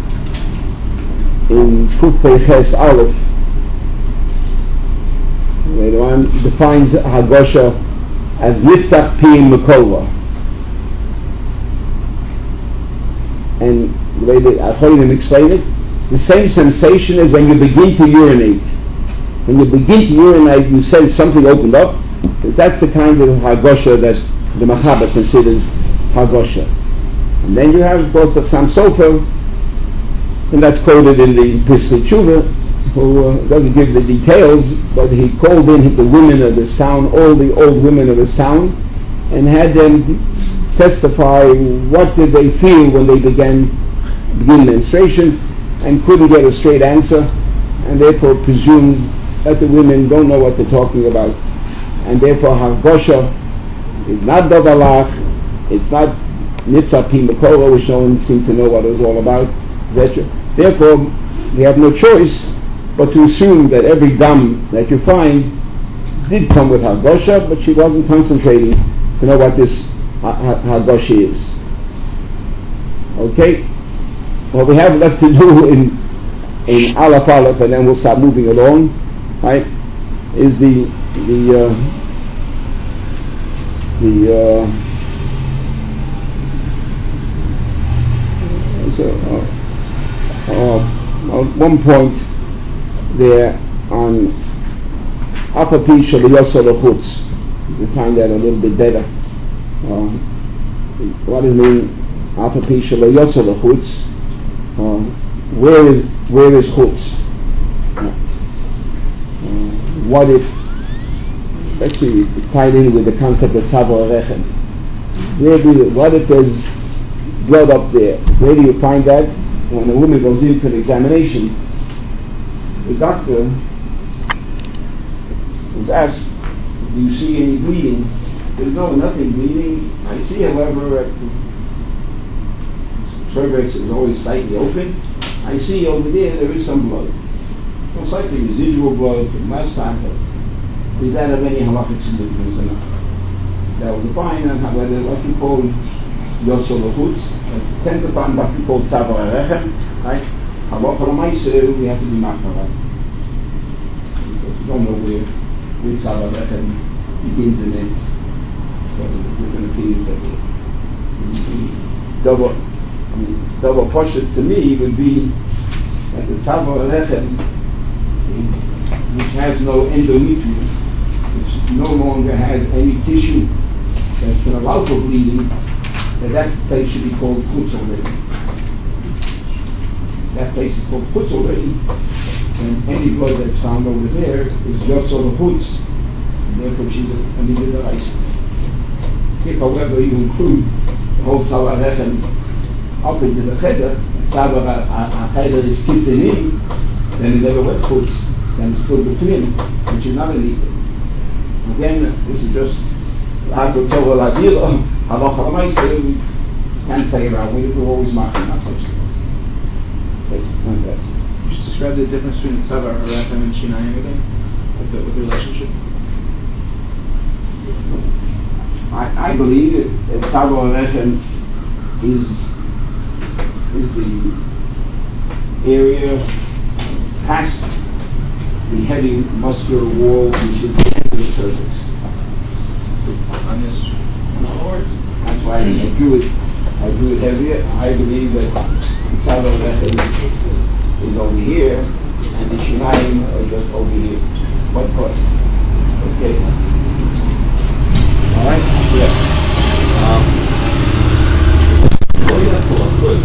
in Kuf Peiches Aleph later on defines Hagosha as Niftach Piyim Mekova, and the way the Achonim explain it, the same sensation as when you begin to urinate. When you begin to urinate, you sense something opened up. That's the kind of Hagosha that the Machaber considers Hagosha. And then you have, of course, the Chassam Sofer, and that's quoted in the Piskei Tshuva, who doesn't give the details, but he called in the women of his town, all the old women of his town, and had them testify what did they feel when they begin menstruation, and couldn't get a straight answer, and therefore presumed that the women don't know what they're talking about, and therefore Hagosha is not Davalach, it's not Nitzah Pi Mekora, which no one seemed to know what it was all about, etc. Therefore, we have no choice but to assume that every dam that you find did come with Hagosha, but she wasn't concentrating to know what this Hagosha is. Okay? What we have left to do in Aleph Aleph, and then we'll start moving along, right, is the one point there on Apapi Shaliyosah Lechutz. You find that a little bit better. What does it mean? Apapi Shaliyosah Lechutz. Where is Chutz? What if, actually tied in with the concept of Tzavor Rechem? What if there's blood up there? Where do you find that? When a woman goes in for an examination, the doctor was asked, do you see any bleeding? There's nothing bleeding. I see, however, at the cervix is always slightly open. I see over there is some blood. Most likely residual blood from last time, but is that of any halachic significance or not? That will define whether what you call Yosel Lechutz, tend to find what we call Tzavor Rechem, right? Halacha L'maaseh, we have to be makar. We don't know where Tzavor Rechem begins and ends. Different opinions of it. Double portion to me would be that the Tzavor Rechem, which has no endometrium, which no longer has any tissue that can allow for bleeding, that place should be called Chutz already. That place is called Chutz already, and any blood that's found over there is Yotzol Chutz, and therefore she's a Niddah D'Oraisa. If, however, you include the whole Tzavor Rechem up into the Cheder, Tzavor HaCheder is skipped in, then it never went Chutz, then it's still between, which is not a Niddah. Again, this is just Ha'akol Torah L'Adira, Halacha L'maaseh, we can't play around with it, we're always marking out such things. Just describe the difference between Tzavor Rechem and Shinayim again, with the relationship. I believe that Tzavor Rechem is the area past the heavy muscular wall which is the end of the cervix. On this, in other words, that's why I drew it heavier. I believe that Tzavor Rechem is over here, and the Shinayim are just over here. What part? Okay. All right? Yeah. Going back to Lakud,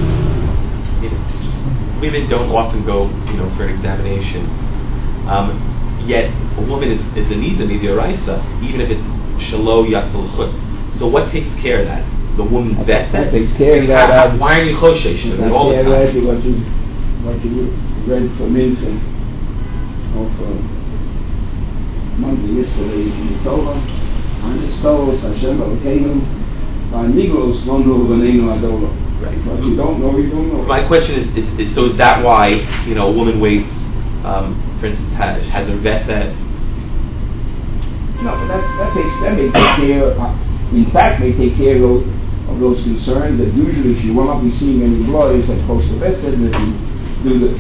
women don't often go, for an examination. Yet a woman is a nida midioraisa, even if it's shalo yatzal chutz. So what takes care of that? The woman's vet That takes care of that. Why are you choshesh? All the time. What you read from Mincha of Monday yesterday in the Torah, and it's Torah Hashem Elokeinu, by Negros don't know V'neinu Adola. Right. What you don't know, you don't know. My question is so is that why a woman waits? For instance, has her vet said? No, but that may take care. In fact, may take care of those concerns. That usually, if you will not be seeing any blood, it's as close to vested that you do the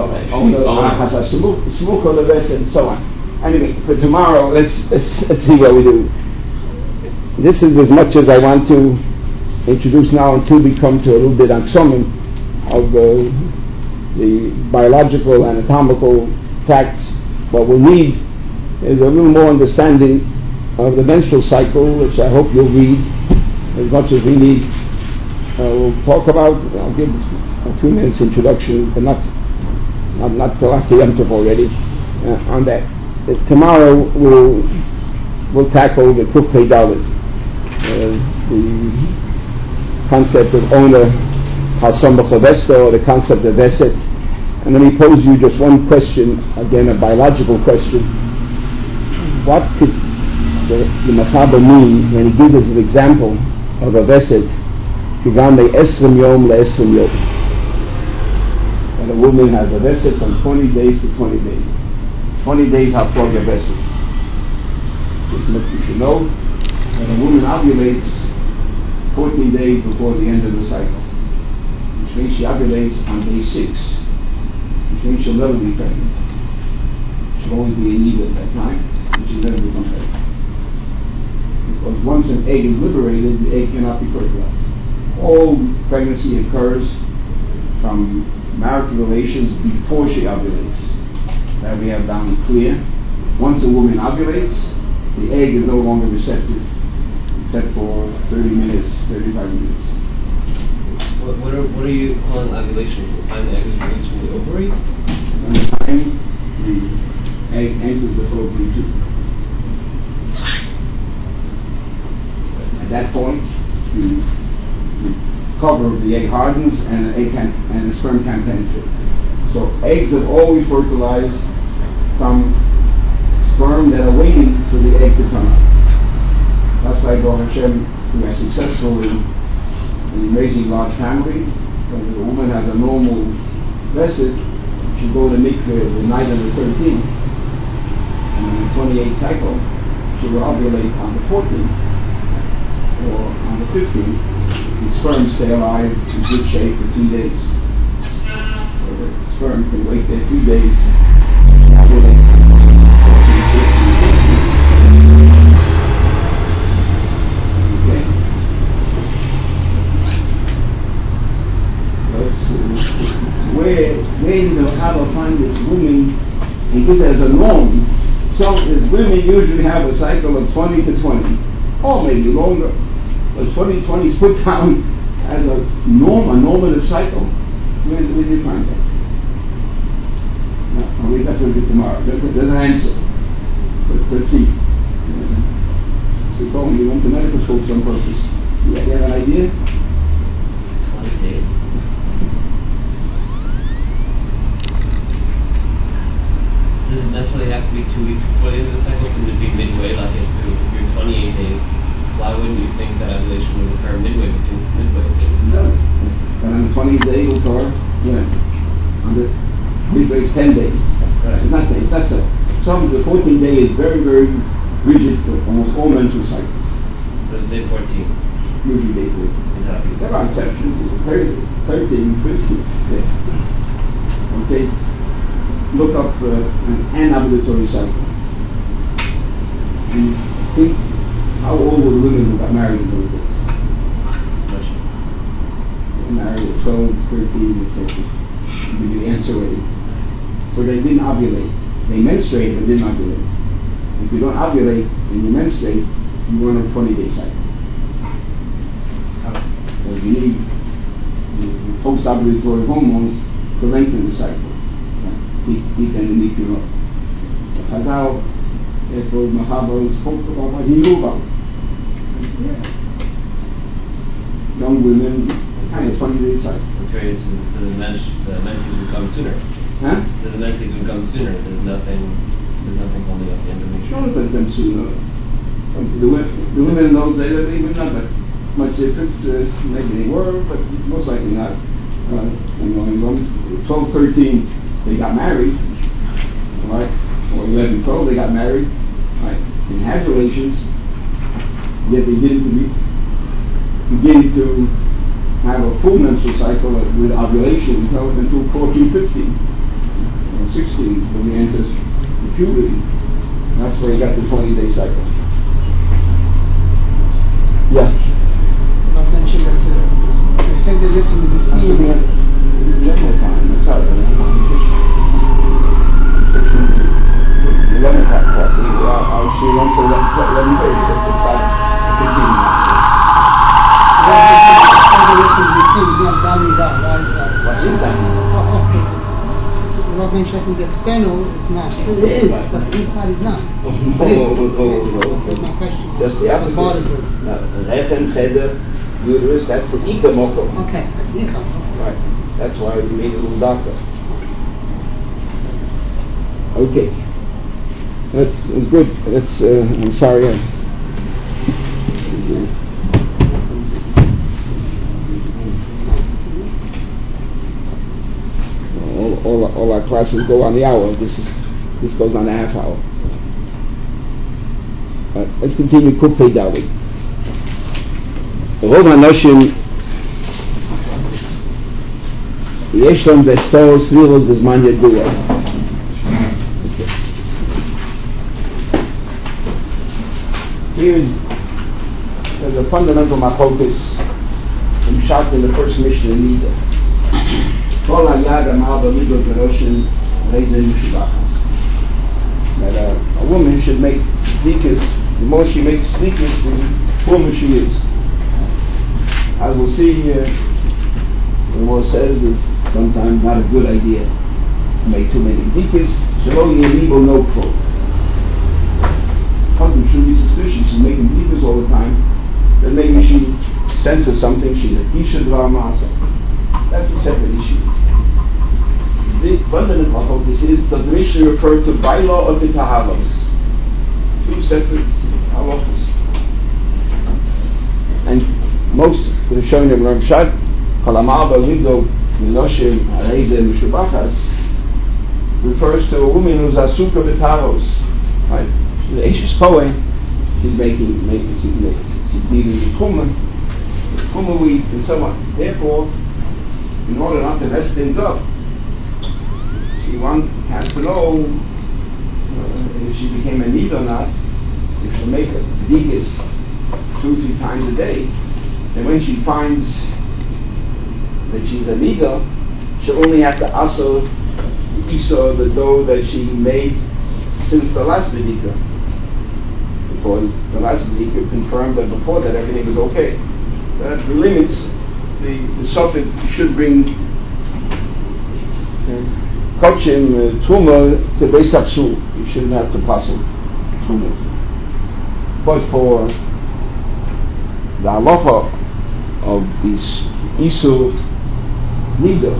smoke on the vested and so on. Anyway, for tomorrow, let's see what we do. This is as much as I want to introduce now until we come to a little bit on some of the biological, anatomical facts. What we need is a little more understanding of the menstrual cycle, which I hope you'll read as much as we need. We'll talk about, I'll give a few minutes introduction, but not till after Yom Tov already, on that. Tomorrow we'll tackle the Kufay Dalit, the concept of owner, Hasam B'Chavesta, or the concept of Veset. And let me pose you just one question, again a biological question. What could the Machaber mean when he gives us an example of a Veset, Kivan Esrim Yom LeEsrim Yom? And a woman has a Veset from 20 days to 20 days. 20 days how long a Veset. Just much you should know. When a woman ovulates 14 days before the end of the cycle, which means she ovulates on day 6, which means she'll never be pregnant. She'll always be in need at that time, and she'll never become pregnant. Because once an egg is liberated, the egg cannot be fertilized. All pregnancy occurs from marital relations before she ovulates. That we have down clear. Once a woman ovulates, the egg is no longer receptive, except for 30 minutes, 35 minutes. What are you calling ovulation? The time the egg is released from the ovary? When the time the egg enters the ovary tube. At that point, the cover of the egg hardens and the sperm can't penetrate. So eggs are always fertilized from sperm that are waiting for the egg to come out. That's why Baruch Hashem, we are successful in raising large families. When the woman has a normal vesset, she go to mikveh the night of the 13th, and on the 28th cycle, she will ovulate on the 14th or on the 15th. The sperm stay alive in good shape for 2 days. So the sperm can wait there 2 days and ovulate. Where did the Machaber find this woman, and this as a norm? So as women usually have a cycle of 20 to 20, or maybe longer, but 20 is put down as a norm, a normative cycle. Where did you find that? No, that's what we do tomorrow. There's an answer. But let's see. So you went to medical school for some purpose. You have an idea? 20 days. Does it necessarily have to be 2 weeks before the end of the cycle? Can it be midway? Like if you're 28 days, why wouldn't you think that ovulation would occur midway between midway days? No. And on the 20th day will occur, on the midway is 10 days. Right. It's not days, that's it. Some of the 14th day is very, very rigid for almost all menstrual cycles. So it's day 14. Usually day 14. Exactly. There are exceptions, 13, 15 days. Okay? Look up an ovulatory cycle. And think how old were the women who got married in those days? They were married at 12, 13, etc. give you the answer already. So they didn't ovulate. They menstruated but didn't ovulate. If you don't ovulate and you menstruate, you run a 20-day cycle. So you need the post-ovulatory hormones to lengthen the cycle. Keep endometrium up. The Chazal, therefore, Mahabaraj spoke about what he knew about. Young women, kind of 20-day cycle. Okay, so the menses would come sooner. Huh? So the menses would come sooner. There's nothing holding up the endometrium. Sure, but them sooner. The women in those days, they were not that much different. Maybe they were, but most likely not. In 12, 13, they got married, right? Or 11, 12, they got married, right? And had relations, yet they didn't begin to have a full menstrual cycle with ovulation until 14, 15, or 16, when they enter puberty. That's where you got the 20-day cycle. Yeah. Not mention that the effect they get from the field. General time, that's how 11 o'clock, I'll see you once 11:30, that's the start. What is that? Not mentioned I think the external is not. It is, but the inside is not. That's my question. Just the opposite. Rechem, Cheder, uterus, that's the Ika Moko. Okay. Right. That's why we made a little darker. Okay. That's good. That's, I'm sorry. This is, all our classes go on the hour. This goes on a half hour. Let's continue. Kupei Dalit. רוב האנשים יש להם בסור סבירות בזמן ידוע. There's a fundamental machlokus in Pshat in the first Mishnah in Nida. Kol hayad amar b'mido geroshin reizen mishubachas. That a woman should make dikas. The more she makes dikas, the woman she is. As we'll see, the more says it's sometimes not a good idea to make too many dikas. Shelo yelibo no pro. Husband should be suspicious. She's making dikas all the time. Then maybe she senses something. She's a isha drama. That's a separate issue. The fundamental of this is, does the Mishnah refer to Baila or to Tahalos? Two separate halachos. And most of the Rishonim of Rav Shad, Kalamar Balido Miloshim Areize Mishubachas, refers to a woman who's Asuka B'Tahalos. Right? She's an Eishes Kohen. She's making she's dealing with Kuma wheat and so on. Therefore, in order not to mess things up, one has to know if she became a need or not. If she'll make a dikas 2-3 times a day, and when she finds that she's a nida, she'll only have to also isa the dough that she made since the last bedika. Because the last bedika confirmed that before that everything was okay. That limits the suffix should bring Kochim Truma to Beis Hapsul. You shouldn't have to pass it Truma. But for the halacha of this Isu Nida,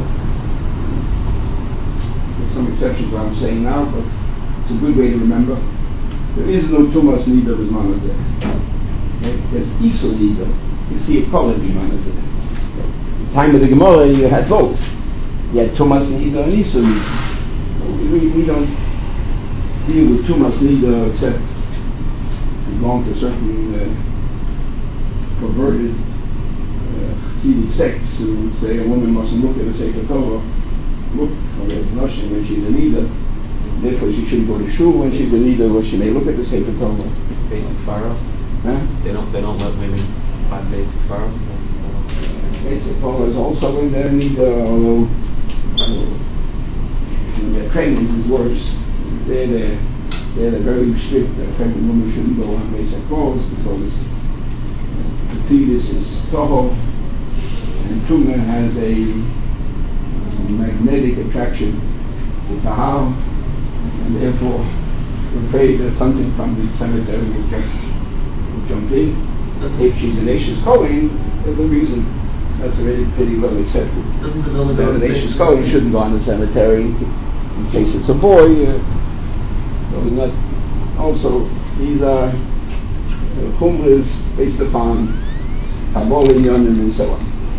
there's some exceptions to what I'm saying now, but it's a good way to remember. There is no Tumas Nida Bisman Hazeh. There's Isu Nida. It's the Kol Bisman Hazeh. At the time of the Gemara, you had both. You had Tumas Nida and Isu Nida. We don't deal with Tumas Nida except we belong to certain perverted Hasidic sects who say a woman mustn't look at a Sefer Torah. Look, or there's nothing when she's a Nida. Therefore she shouldn't go to shul when she's a Nida, or she may look at the Sefer Torah. Basic faros? Huh? They don't let women find basic faros? Basic Torah is also in there, Nida, although when they're pregnant, it's worse. They're very strict. A pregnant woman shouldn't go on basic clothes because the fetus is toho, and Tuma has a magnetic attraction to Tahal, and therefore we're afraid that something from the cemetery will jump in. If she's an Ashes Kohen, there's a reason. That's already pretty well accepted. Doesn't the building An Ashes Kohen shouldn't go on the cemetery in case it's a boy. So not. Also, these are Qumras based upon Kabbalah, Yonim, and so on.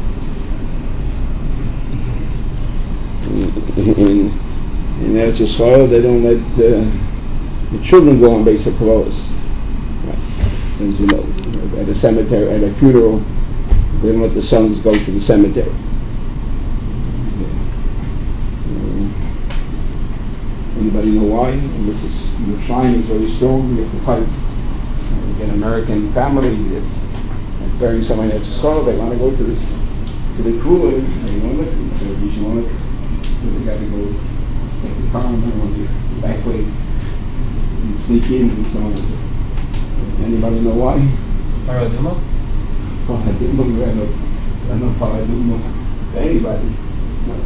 In Eretz Yisrael, they don't let the children go on basic clothes. Right. As you know, at a cemetery, at a funeral, they don't let the sons go to the cemetery. Anybody know why? And this is, the shrine is very strong. We have to fight. We get an American family that's burying someone at Yisrael. They want to go to the crew, and they want it. They got to go take the car and on the back way and sneak in and so on. Anybody know why? Paraduma? Oh, I didn't know Paraduma to anybody. No.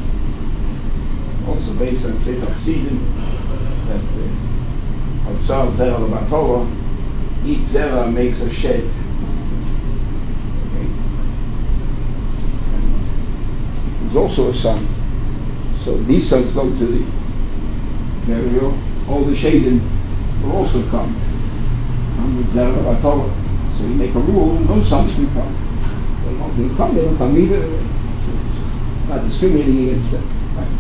Also based on Sefer Chassidim, that Hatzar Zera L'Batova, each Zera makes a shed. Okay. There's also a son. So these sons go to the burial. All the Shadim will also come. With Zera L'Batova. So you make a rule, no sons can come. They don't come either. It's not discriminating against them. Right?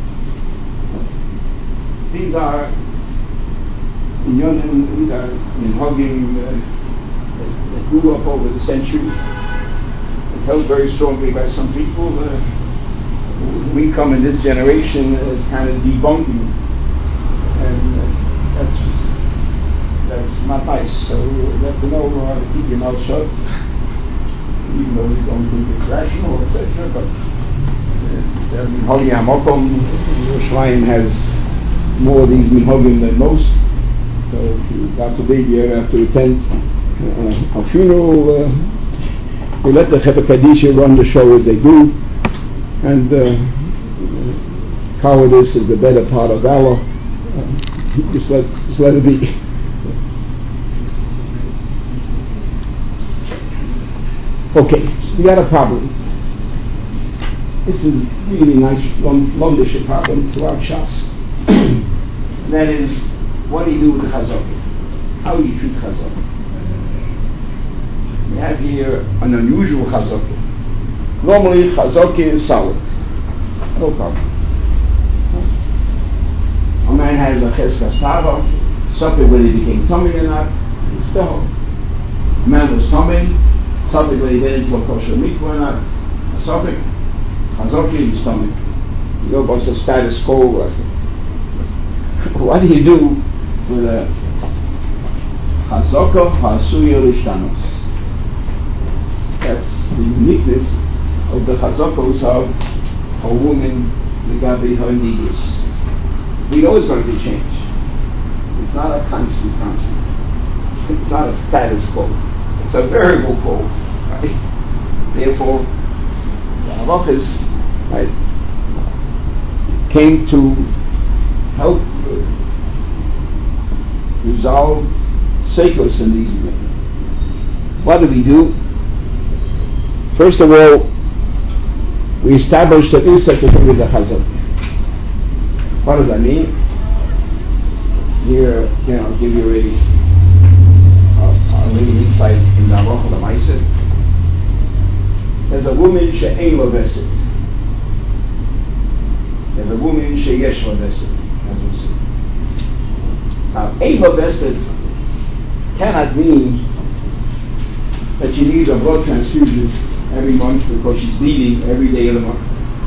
These are minhagim that grew up over the centuries, and held very strongly by some people. We come in this generation as kind of debunking, and that's not nice. So you have to know how to keep your mouth shut, even though we don't think it's rational, etc. But minhagim hamokom, Yerushalayim has more of these minhagim than most. So if you, God forbid, you ever have to attend a funeral, we let the Chevra Kadisha run the show as they do, and cowardice is the better part of valor. Just let it be. Okay, so we got a problem. This is a really nice Londische problem to our Shas. That is, what do you do with the Chazakah? How do you treat Chazakah? We have here an unusual Chazakah. Normally, Chazakah is solid. No problem. A man has a Cheskas Tava, something whether he became tummy or not, he's still home. A man was tummy, something whether he went into a kosher mikvah or not, something. Chazakah is tummy. You know what's the status quo? What do you do with a Chazakah Ha'asuya L'Ishtanos? That's the uniqueness of the Chazakahs of a woman regarding her needs. We know it's going to be changed. It's not a constant. It's not a status quo. It's a variable quo. Right? Therefore, the halachas, right, came to help resolve sekos in these men. What do we do? First of all, we establish that this is to do with the Chazakah. What does that mean? Here, I'll give you a little insight in the Halacha L'Maaseh. There's a woman she'ein lo vesed. There's a woman sheyesh lo vesed. Now, ein lo vesed cannot mean that she needs a blood transfusion every month because she's bleeding every day of the month.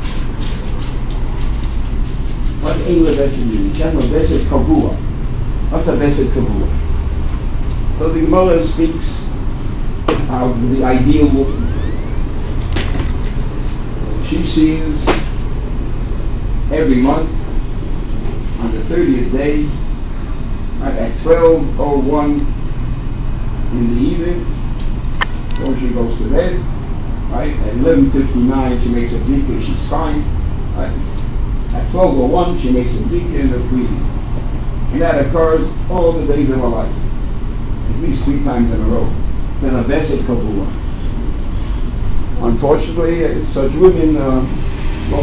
What ein lo vesed means? She has no vesed kavua. What's a vesed kavua? So the Gemara speaks of the ideal woman. She sees every month, on the 30th day, right, at 12:01 in the evening, before she goes to bed, right, at 11:59 she makes a bdika, she's fine, right, at 12:01 she makes a bdika and a bleeding. And that occurs all the days of her life, at least 3 times in a row. There's a vesed kabula. Unfortunately, such women, you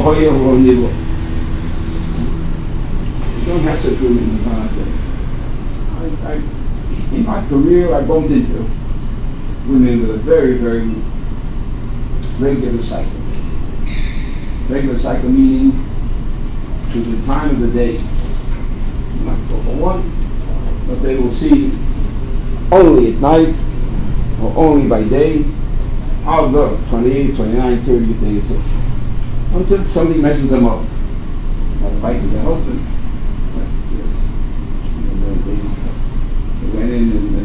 don't have such women in the in my career, I bumped into women with a very, very regular cycle. Regular cycle meaning to the time of the day. Not for one, but they will see only at night or only by day of the 28, 29, 30th day itself. Until something messes them up. Had a fight with their husband. They went in and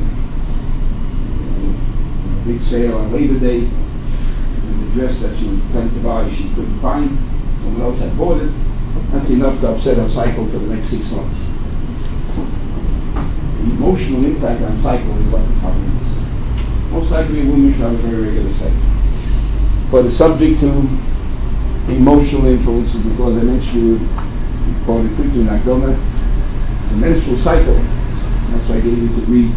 a big sale on Labor Day, and the dress that she was planning to buy she couldn't find. Someone else had bought it. That's enough to upset her cycle for the next 6 months. The emotional impact on cycle is what the problem is. Most likely a woman should have a very regular cycle. But it's subject to emotional influences because I mentioned according to Nakdoma, the menstrual cycle. That's why I gave you to read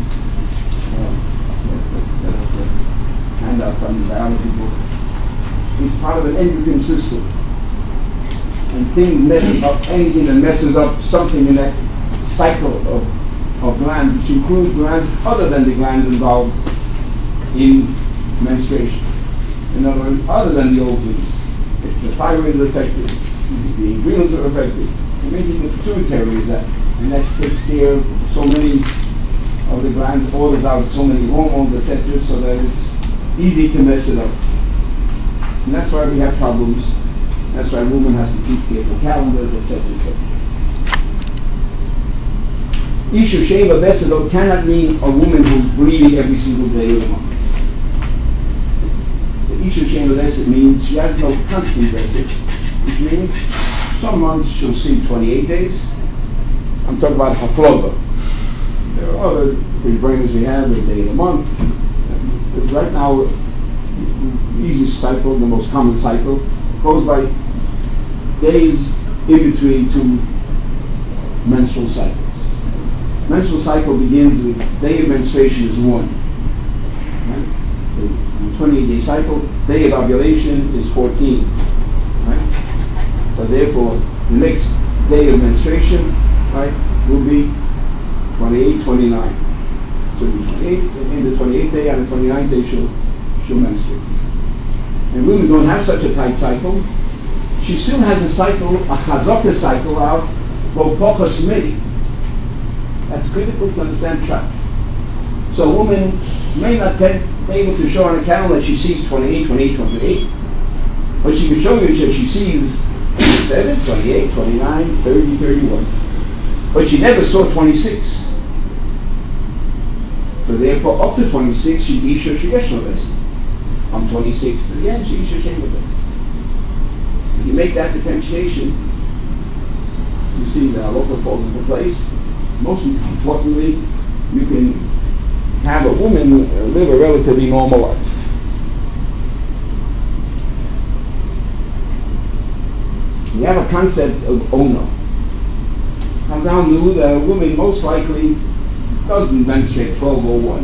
the handout from the biology book. It's part of an endocrine system. And things mess up, anything that messes up something in that cycle of glands, which includes glands other than the glands involved in menstruation. In other words, other than the ovaries. If the thyroid is affected, if the adrenals are affected, maybe the pituitary is that. And that takes care of so many of the glands, orders out so many hormones, etc., so that it's easy to mess it up. And that's why we have problems. That's why a woman has to keep careful calendars, etc., etc. Isha Shema Vesedo cannot mean a woman who's bleeding every single day of the month. The Isha Shema Vesedo means she has no constant Vesed, which means some months she'll see 28 days. I'm talking about Hafloga. There are other bringers we have, the day of the month. But right now, the easiest cycle, the most common cycle, goes by days in between 2 menstrual cycles. Menstrual cycle begins with day of menstruation is 1. Right? The 28-day cycle, day of ovulation is 14. Right? So therefore, the next day of menstruation, right, will be 28, 29. So in the 28th day and the 29th day she'll menstruate. And women don't have such a tight cycle. She still has a cycle, a chazaka cycle of Bopochas Midi. That's critical to understand track. So a woman may not be able to show on a calendar that she sees 28, 28, 28. But she can show you that she sees 27, 28, 29, 30, 31. But she never saw 26. So therefore, up to 26, she Isha Sheyeshno Vesed. From 26 to the end, she Isha Sheyeshno Vesed. If you make that differentiation, you see the halacha falls into place. Most importantly, you can have a woman live a relatively normal life. We have a concept of ono. Chazal knew that a woman most likely doesn't menstruate 12:01.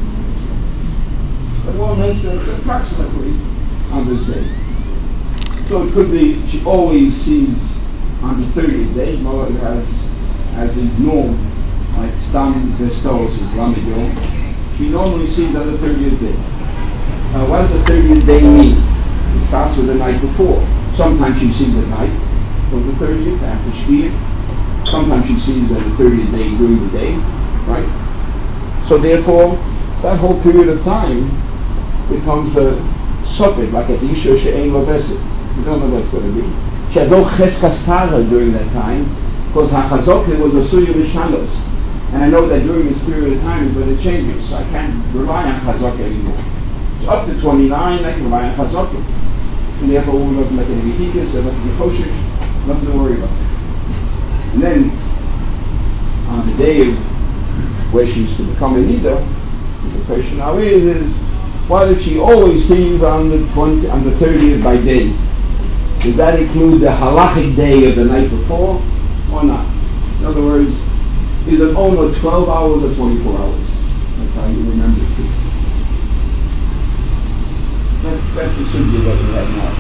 But will menstruate approximately on this day. So it could be she always sees on the 30th day, more as the norm, like Stam Vestos is Lamidon. She normally sees on the 30th day. What does the 30th day mean? It starts with the night before. Sometimes she sees at night, on the 30th, after Shviyah. Sometimes she sees on the 30th day during the day, right? So therefore, that whole period of time becomes a sopid, like a Isha She'en Loveset. You don't know what it's going to be. She has no Cheskas Tara during that time, because HaChazokah was a Suya Mishanos. And I know that during this period of time is when it changes, so I can't rely on Chazokah anymore. So up to 29, I can rely on Chazokah. And therefore, we don't make any Vitikas, they don't make any Kosher. Nothing to worry about. And then, on the day of where she's to become a leader, the question now is what if she always sings on the 30th by day? Does that include the halachic day of the night before, or not? In other words, is it only 12 hours or 24 hours? That's how you remember it. That's the sugya that we have now.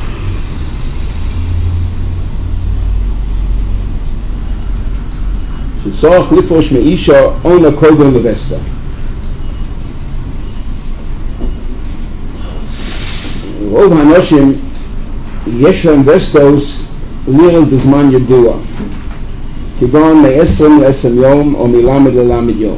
שצורך לפרוש מאישה אונה קודם לבסטה. רוב האנשים יש להם וסטוס לירל בזמן ידוע, כגון מ-20 ל-10 יום או מלמד ללמד יום.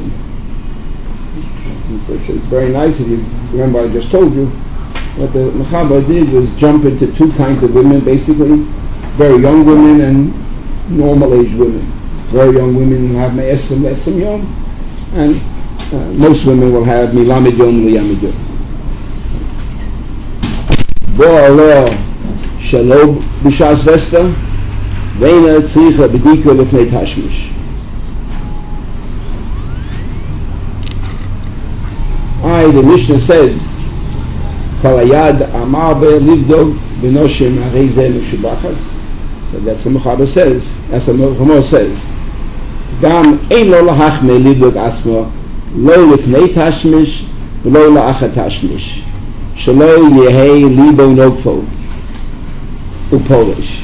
It's very nice if you remember I just told you what the Mechaber did was jump into two kinds of women, basically very young women and normal age women. Very young women will have me'esim le'esim yom, and most women will have milamid yom li'yamid yom. Bo alo shelo b'shas vesta, ve'ina tzricha b'dika lefnei tashmish. The Mishnah said, Kol hayad amar be'livdog b'noshim harei zeh meshubachas. So that's what Mechaber says. That's what Mechaber says. גם אין לו להחמא לבדוק עצמו לא לפני תשמיש ולא לאחר תשמיש שלא יהיה ליבו נוגפו ופולש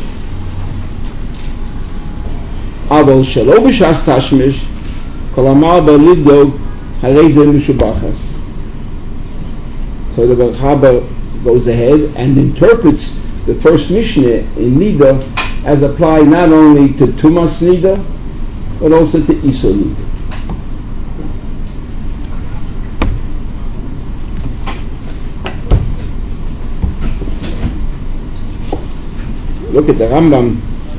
אבל שלא בשעס תשמיש כל אמר בו לבדוק הרי זה משובחס. So the Mechaber goes ahead and interprets the first Mishnah in Nida as applied not only to Tumas Nida but also to Isur Nida. Look at the Rambam.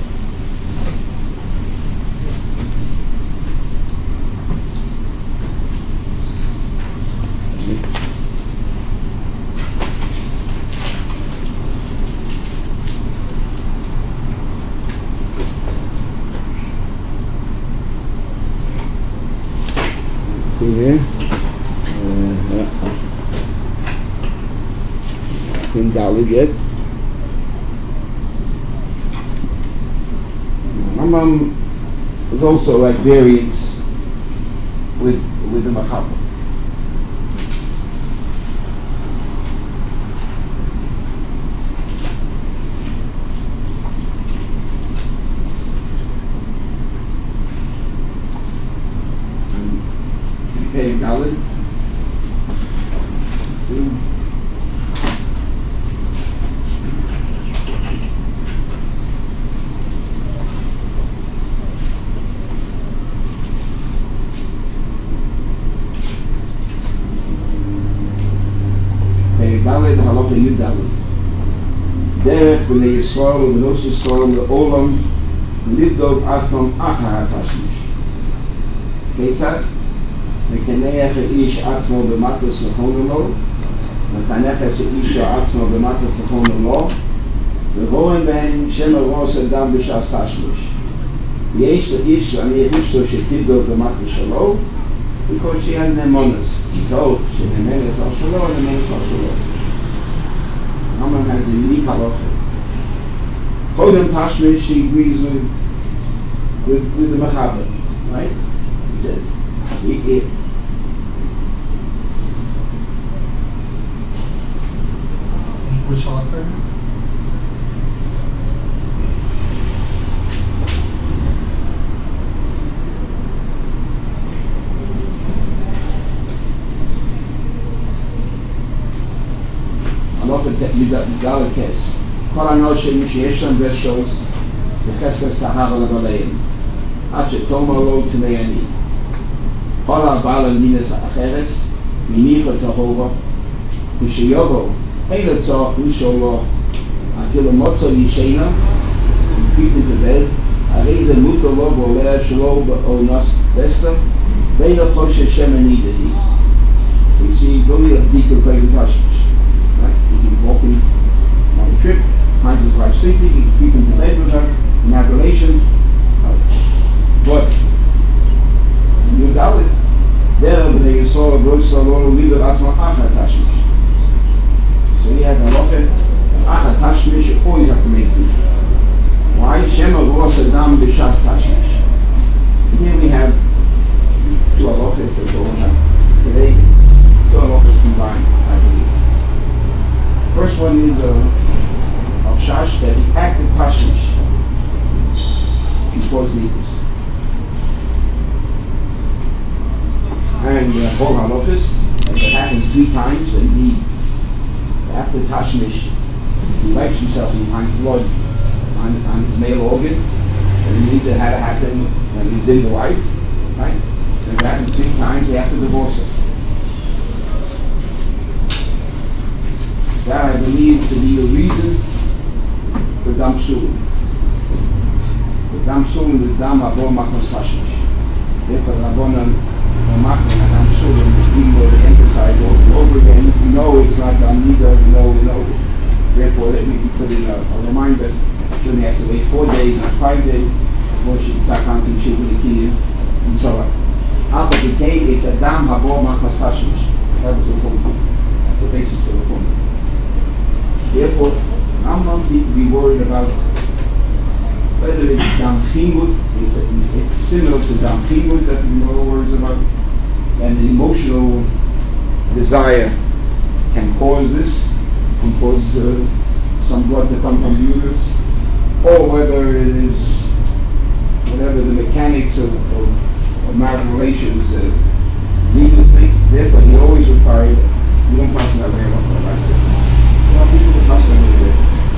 Yet. Rambam is also at variance with the Mechaber. Okay, Galid. דרך בני ישראל ובנות ישראל לעולם לבדוק עצמם אחר התשמיש. כיצד? מקנח האיש עצמו במטוס נכונו לו, מקנח האיש עצמו במטוס נכונו לו, ורואים בהן שם הראש אדם בשעס תשמיש. יש לאיש אני אשתו שתבדוק במטוס שלו, because she has nemonas. He told she nemonas al shalo and nemonas al shalo. Rambam has a unique halacha. Kodem Tashmish, she agrees with the Mechaber, right? It says, which halacha? Galakes. כל האנשים שיש להם ושעות וחסר סהר לבעליהם עד שתאמר לו תמי אני. כל הבעל על מינס החרס מניח לטהורה ושיובו אין לצורך לשאול לו אפילו מוצא ישנה ופית את הבד הרי זה מותר לו ועולה שלו באונס בסטר ואין לו ששם אני דהי. You see, go to a deacon play with husbands. Right? He can walk in on a trip, finds his wife sleeping, he can keep him to bed with her, and have relations. But you doubt it. There you saw Rosh Hashanah Asma Achat Tashmish. So he had a rocket. Achat Tashmish, you always have to make do. Why? Shema Rosh Adam B'Shas Tashmish. Here we have two halachas that go on today. Two halachas combined, I believe. First one is of Shash, that he acted Tashmish before his neighbors. And both halachas, and it happens 3 times, and he, after Tashmish, he wipes himself and he finds blood on his male organ, and it means it had to happen when he's in the wife, right? And it happens 3 times, he has to divorce her. That I believe to be the reason for Dam Sulim. The Dam Sulim is Dam Abor Machmas Tashmish. Therefore, Rabbanan Machmas and Dam Sulim, we will emphasize over and over again. If you know it's not Dam Nida, you know. Therefore, let me put in a reminder. Then he has to wait 4 days, not 5 days. Moshe start counting Shibud and so on. After the day, it's a Dam Abor Machmas Tashmish. That was the formula. That's the basis of the formula. Therefore, Rambam seems to be worried about whether it's Dam Chimut, it's similar to Dam Chimut that we know words about, and the emotional desire can cause this, can cause some blood to come from the uterus, or whether it is whatever the mechanics of marital relations lead this thing. Therefore, he always required, you don't pass that way on for the last second. People to pass that way.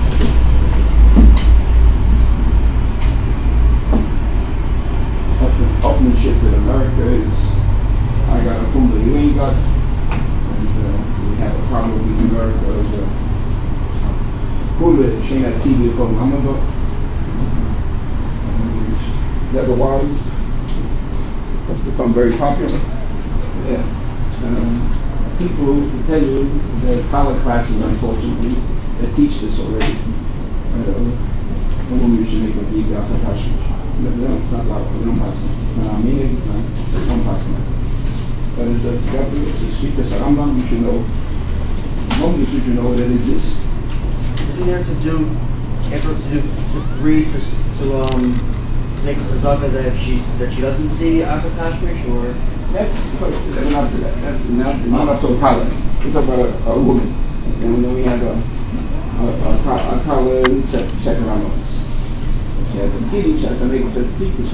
Upmanship in America is, I got a kumba you ain't got, and we have a problem with America. Kumba, Shana TV from Amado, leather wise, that's become very popular. Yeah. People tell you the college classes, unfortunately, that teach this already. A woman should make a big application. It's not like we don't pass it. I mean it, they don't pass it. But it's a street as a Rambam, you should know. Normally you should know that it exists. Is he there to agree to make a chazaka that she doesn't see Achat Tashmish, or? That's not to that. That's not up to a collar. We talk about a woman. And then we have a collar check around us. She has a key, she has to make it 50%.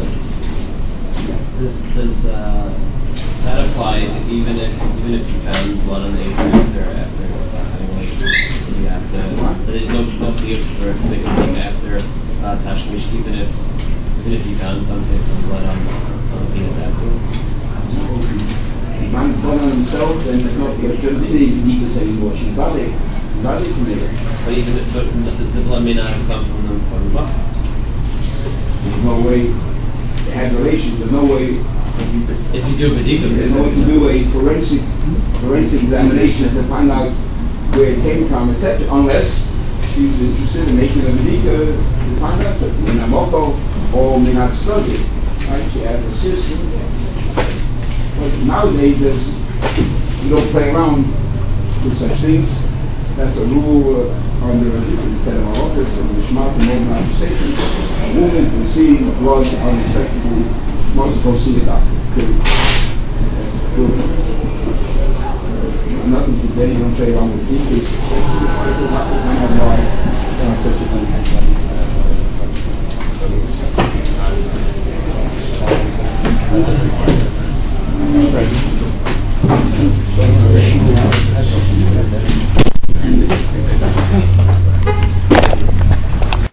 Does that apply even if you found blood on the apron after having relations? You have to. There's no clear for making after Tashmish, even if you found some blood on the penis afterwards. If man born on himself, then there's no need to say anymore. She's valid from there. But even if the blood may not have come from the butt. There's no way to have relations. There's no way. If you do a bedika, there's no way to do a forensic examination to find out where it came from, etc. Unless she's interested in making a bedika to find out something. Minamoto or Minat Study. Right? She has a sister. But nowadays, you don't play around with such things. That's a rule under a different set of office and the Shmat and Mold conversation. A woman who sees blood unexpectedly must go see a doctor. Nothing today, you don't play around with decrease. I have no idea.